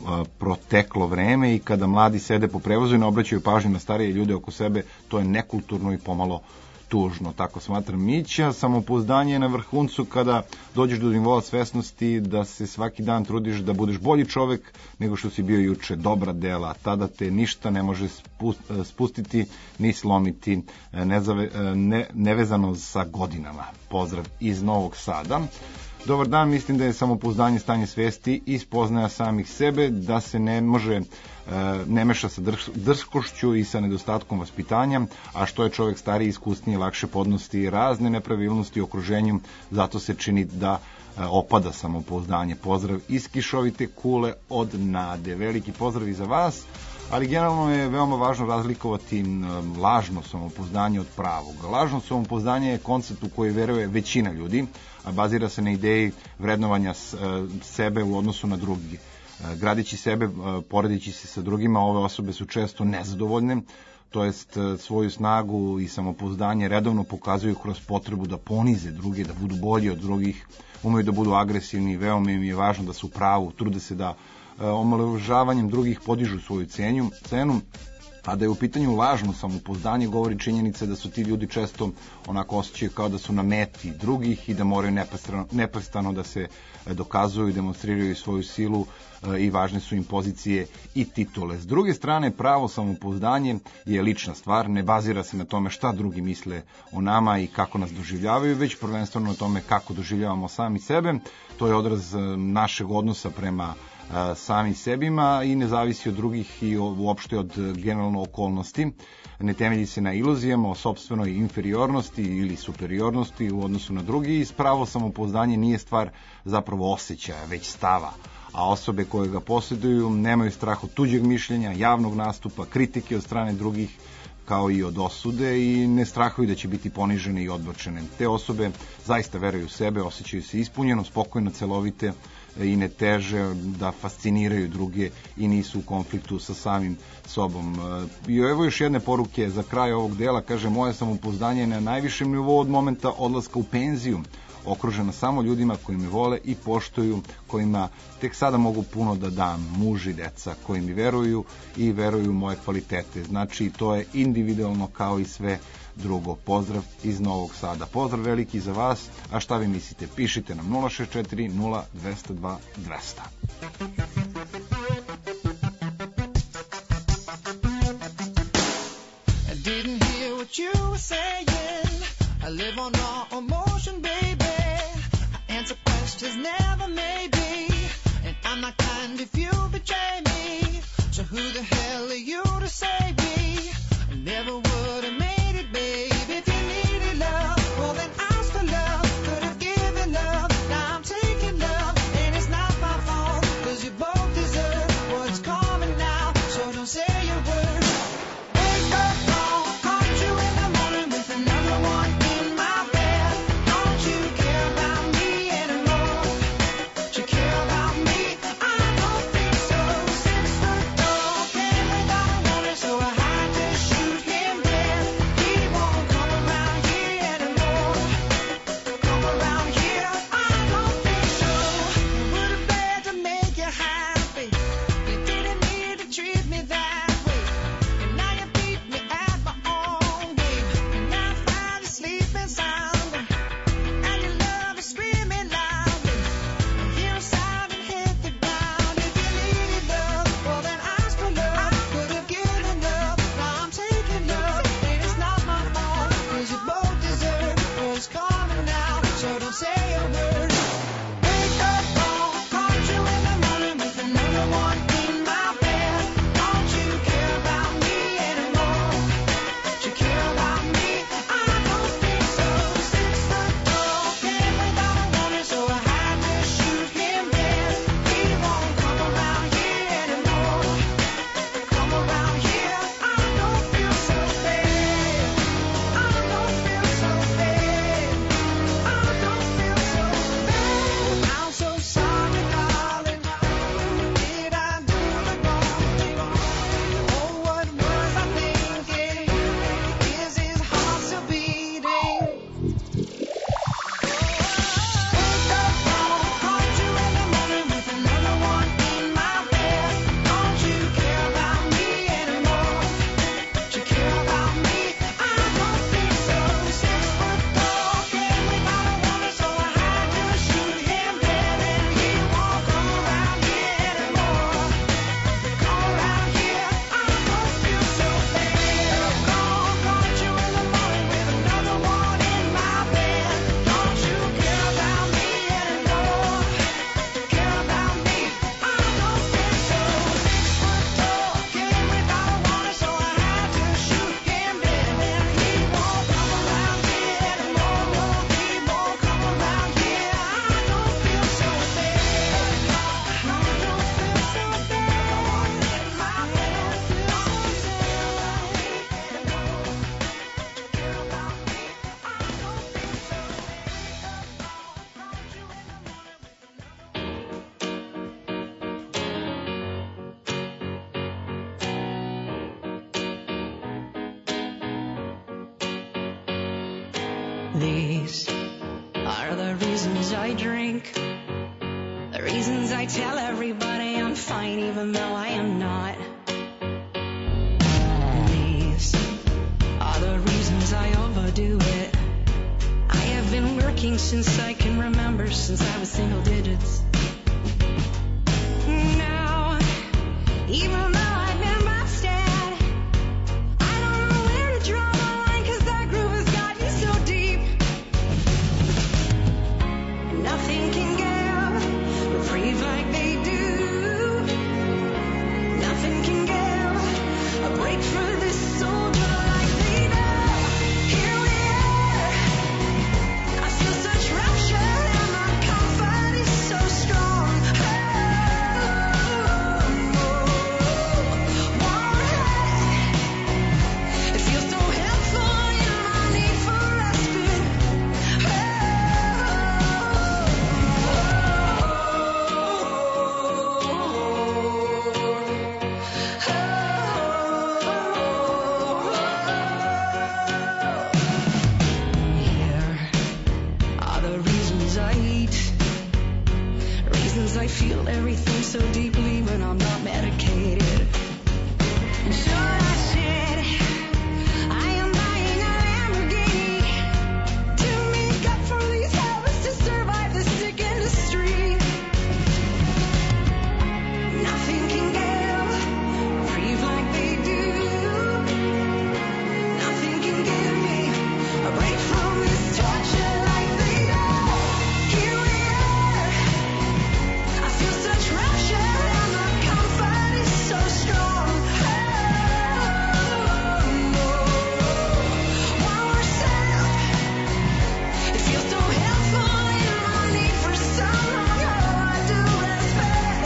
proteklo vreme i kada mladi sede po prevozu i ne obraćaju pažnju na starije ljude oko sebe, to je nekulturno i pomalo tužno, tako smatram Mića. Samopouzdanje je na vrhuncu kada dođeš do nivoa svesnosti da se svaki dan trudiš da budeš bolji čovek nego što si bio juče, dobra dela, tada te ništa ne može spustiti ni slomiti, nezave, ne, nevezano sa godinama. Pozdrav iz Novog Sada. Dobar dan, mislim da je samopouzdanje stanje svesti i spoznaja samih sebe, da se ne može ne meša sa drskošću i sa nedostatkom vaspitanja, a što je čovjek stariji, iskusniji, lakše podnosti razne nepravilnosti u okruženju, zato se čini da opada samopouzdanje. Pozdrav iz Kišovite Kule od Nade. Veliki pozdrav i za vas, ali generalno je veoma važno razlikovati lažno samopouzdanje od pravog. Lažno samopouzdanje je koncept u koji veruje većina ljudi, a bazira se na ideji vrednovanja sebe u odnosu na drugi. Gradići sebe, poredići se sa drugima, ove osobe su često nezadovoljne, to jest svoju snagu i samopouzdanje redovno pokazuju kroz potrebu da ponize druge, da budu bolji od drugih, umeju da budu agresivni, veoma im je važno da su u pravu, trude se da omalovažavanjem drugih podižu svoju cenju, cenu, a da je u pitanju lažno samopouzdanje govori činjenica da su ti ljudi često onako osjećaju kao da su na meti drugih i da moraju neprestano, neprestano da se dokazuju i demonstriraju svoju silu i važne su im pozicije i titule. S druge strane, pravo samopouzdanje je lična stvar, ne bazira se na tome šta drugi misle o nama i kako nas doživljavaju, već prvenstveno na tome kako doživljavamo sami sebe. To je odraz našeg odnosa prema sami sebima i ne zavisi od drugih i uopšte od generalno okolnosti. Ne temelji se na iluzijama o sopstvenoj inferiornosti ili superiornosti u odnosu na drugi i pravo samopouzdanje nije stvar zapravo osjećaja, već stava. A osobe koje ga posjeduju nemaju strah od tuđeg mišljenja, javnog nastupa, kritike od strane drugih, kao i od osude i ne strahuju da će biti ponižene i odbačene. Te osobe zaista veruju u sebe, osjećaju se ispunjeno, spokojno, celovite i ne teže da fasciniraju druge i nisu u konfliktu sa samim sobom. I evo još jedne poruke za kraj ovog dela, kaže, moje samopouzdanje je na najvišem nivou od momenta odlaska u penziju, okružena samo ljudima koji me vole i poštuju, kojima tek sada mogu puno da dam, muž i deca, koji mi veruju i veruju moje kvalitete. Znači, to je individualno kao i sve drugo. Pozdrav iz Novog Sada. Pozdrav veliki za vas, a šta vi mislite? Pišite nam nula šest četiri nula dva nula dva dva nula I didn't hear what you were saying. I live on raw emotion, baby. I answer questions, never maybe. And I'm not kind if you betray me. So who the hell are you to save me? I never would have made it, babe. If you needed love, well then ask for love. Could have given love, now I'm taking love. And it's not my fault, cause you both deserve what's coming now. So don't say a word. Wake up, wrong, caught you in the morning with another one in my bed. Don't you care about me anymore? Don't you care about me? I don't think so. Six foot tall, came without a warning, so I had to shoot him dead. He won't come around here anymore. Come around here, I don't think so. Would have been to make you happy. You didn't need to treat me that way. These are the reasons I drink, the reasons I tell everybody I'm fine even though I am not. These are the reasons I overdo it. I have been working since I can remember, since I was single digits. Now, even though I've been busted, I don't know where to draw the line, 'cause that groove has got you so deep. Nothing can give reprieve like they do. Nothing can give a break for this soldier like they do. Here we are. I feel such rapture and my comfort is so strong. It feels so helpful in my need for respite. Here are the reasons I eat, reasons I feel everything so deeply when I'm not medicated. And sure I said I am buying a Lamborghini to make up for these habits, to survive the sick industry. Nothing can give reprieve like they do. Nothing can give me a break from this torture like they do. Here we are. I feel such rapture and my comfort is so strong. While we're set, it feels so helpful in my need for someone who I do respect.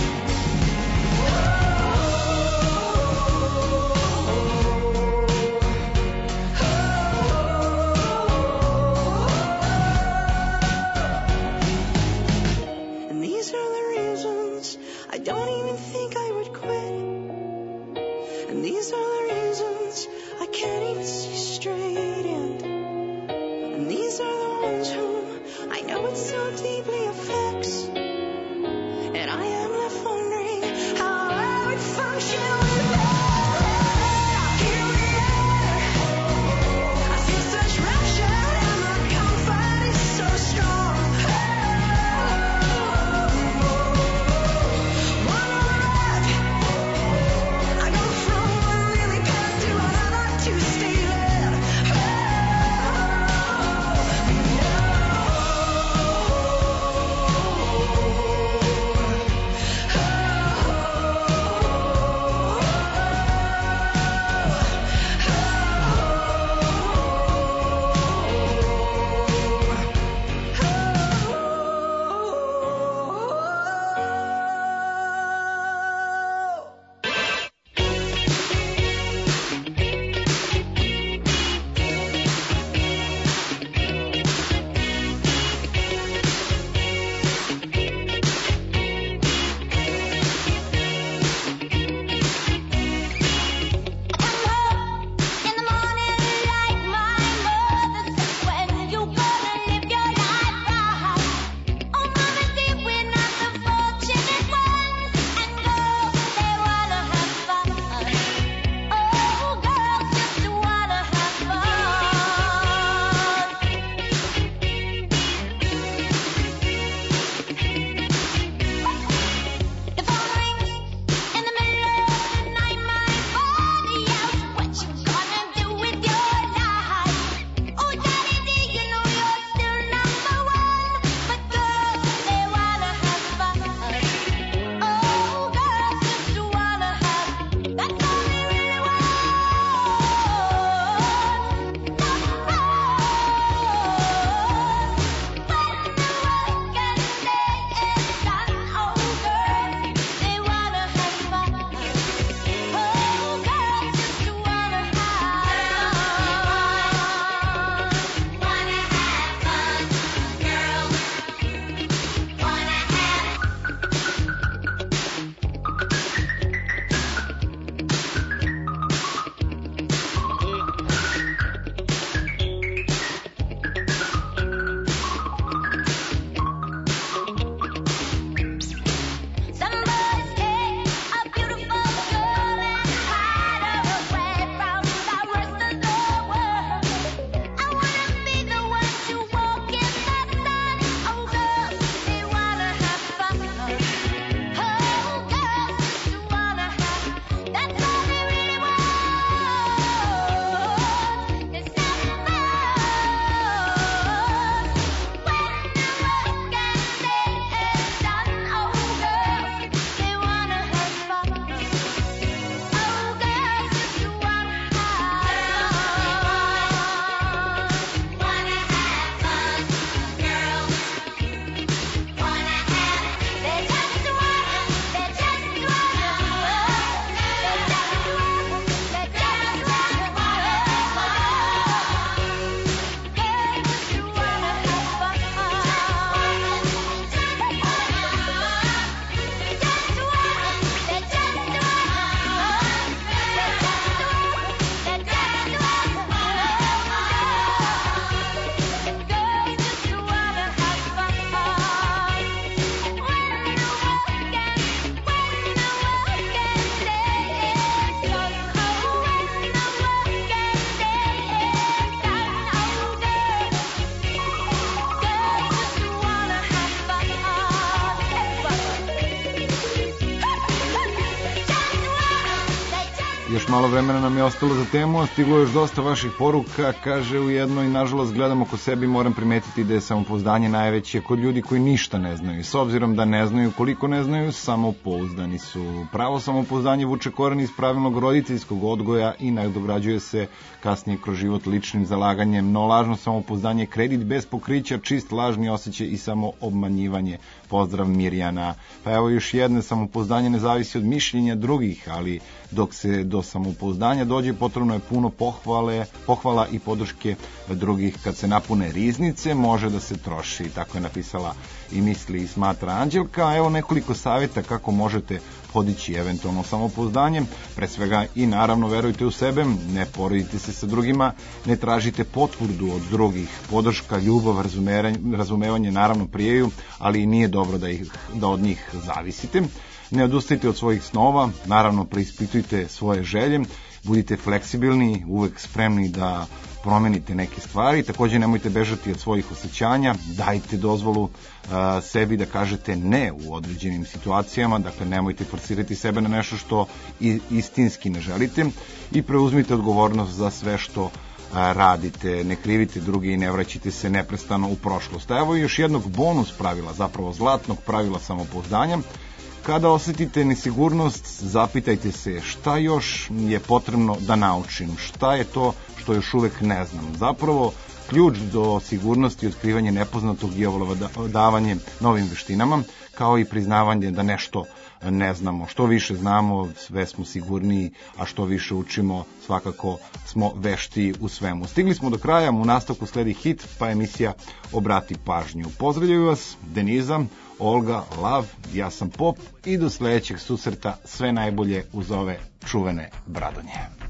And these are the reasons I don't even think I would quit. And these are the reasons I can't even see straight. And, and these are the ones whom I know it so deeply affects. And I am left wondering how I would function without it. Here we are. I feel such rapture and my comfort is so strong. One more breath, I go from one lily pad to another to stay there. Još malo vremena nam je ostalo za temu, a stiglo još dosta vaših poruka, kaže u jednoj, nažalost gledam oko sebi, moram primetiti da je samopouzdanje najveće kod ljudi koji ništa ne znaju. S obzirom da ne znaju koliko ne znaju, samopouzdani su. Pravo samopouzdanje vuče koren iz pravilnog roditeljskog odgoja i nadograđuje se kasnije kroz život ličnim zalaganjem, no lažno samopouzdanje je kredit bez pokrića, čist lažni osjećaj i samo obmanjivanje. Pozdrav Mirjana. Pa evo još jedno, samopouzdanje ne zavisi od mišljenja drugih, ali dok se do samopouzdanja dođe potrebno je puno pohvale, pohvala i podrške drugih. Kad se napune riznice može da se troši, tako je napisala i misli i smatra Anđelka. Evo nekoliko savjeta kako možete podići eventualno samopouzdanje. Pre svega i naravno verujte u sebe, ne poredite se sa drugima, ne tražite potvrdu od drugih. Podrška, ljubav, razumevanje naravno prijeju, ali nije dobro da, ih, da od njih zavisite. Ne odustajte od svojih snova, naravno preispitujte svoje želje, budite fleksibilni, uvek spremni da promenite neke stvari, takođe nemojte bežati od svojih osjećanja, dajte dozvolu a, sebi da kažete ne u određenim situacijama, dakle nemojte forsirati sebe na nešto što i, istinski ne želite i preuzmite odgovornost za sve što a, radite, ne krivite drugi i ne vraćite se neprestano u prošlost. A evo još jednog bonus pravila, zapravo zlatnog pravila samopouzdanja. Kada osetite nesigurnost, zapitajte se šta još je potrebno da naučim, šta je to što još uvek ne znam. Zapravo, ključ do sigurnosti i otkrivanje nepoznatog je ovladavanje novim veštinama, kao i priznavanje da nešto ne znamo. Što više znamo, sve smo sigurniji, a što više učimo, svakako smo veštiji u svemu. Stigli smo do kraja, u nastavku sledi hit, pa emisija Obrati pažnju. Pozdravljaju vas Deniza, Olga, Lav, ja sam Pop i do sledećeg susreta sve najbolje uz ove čuvene Bradonje.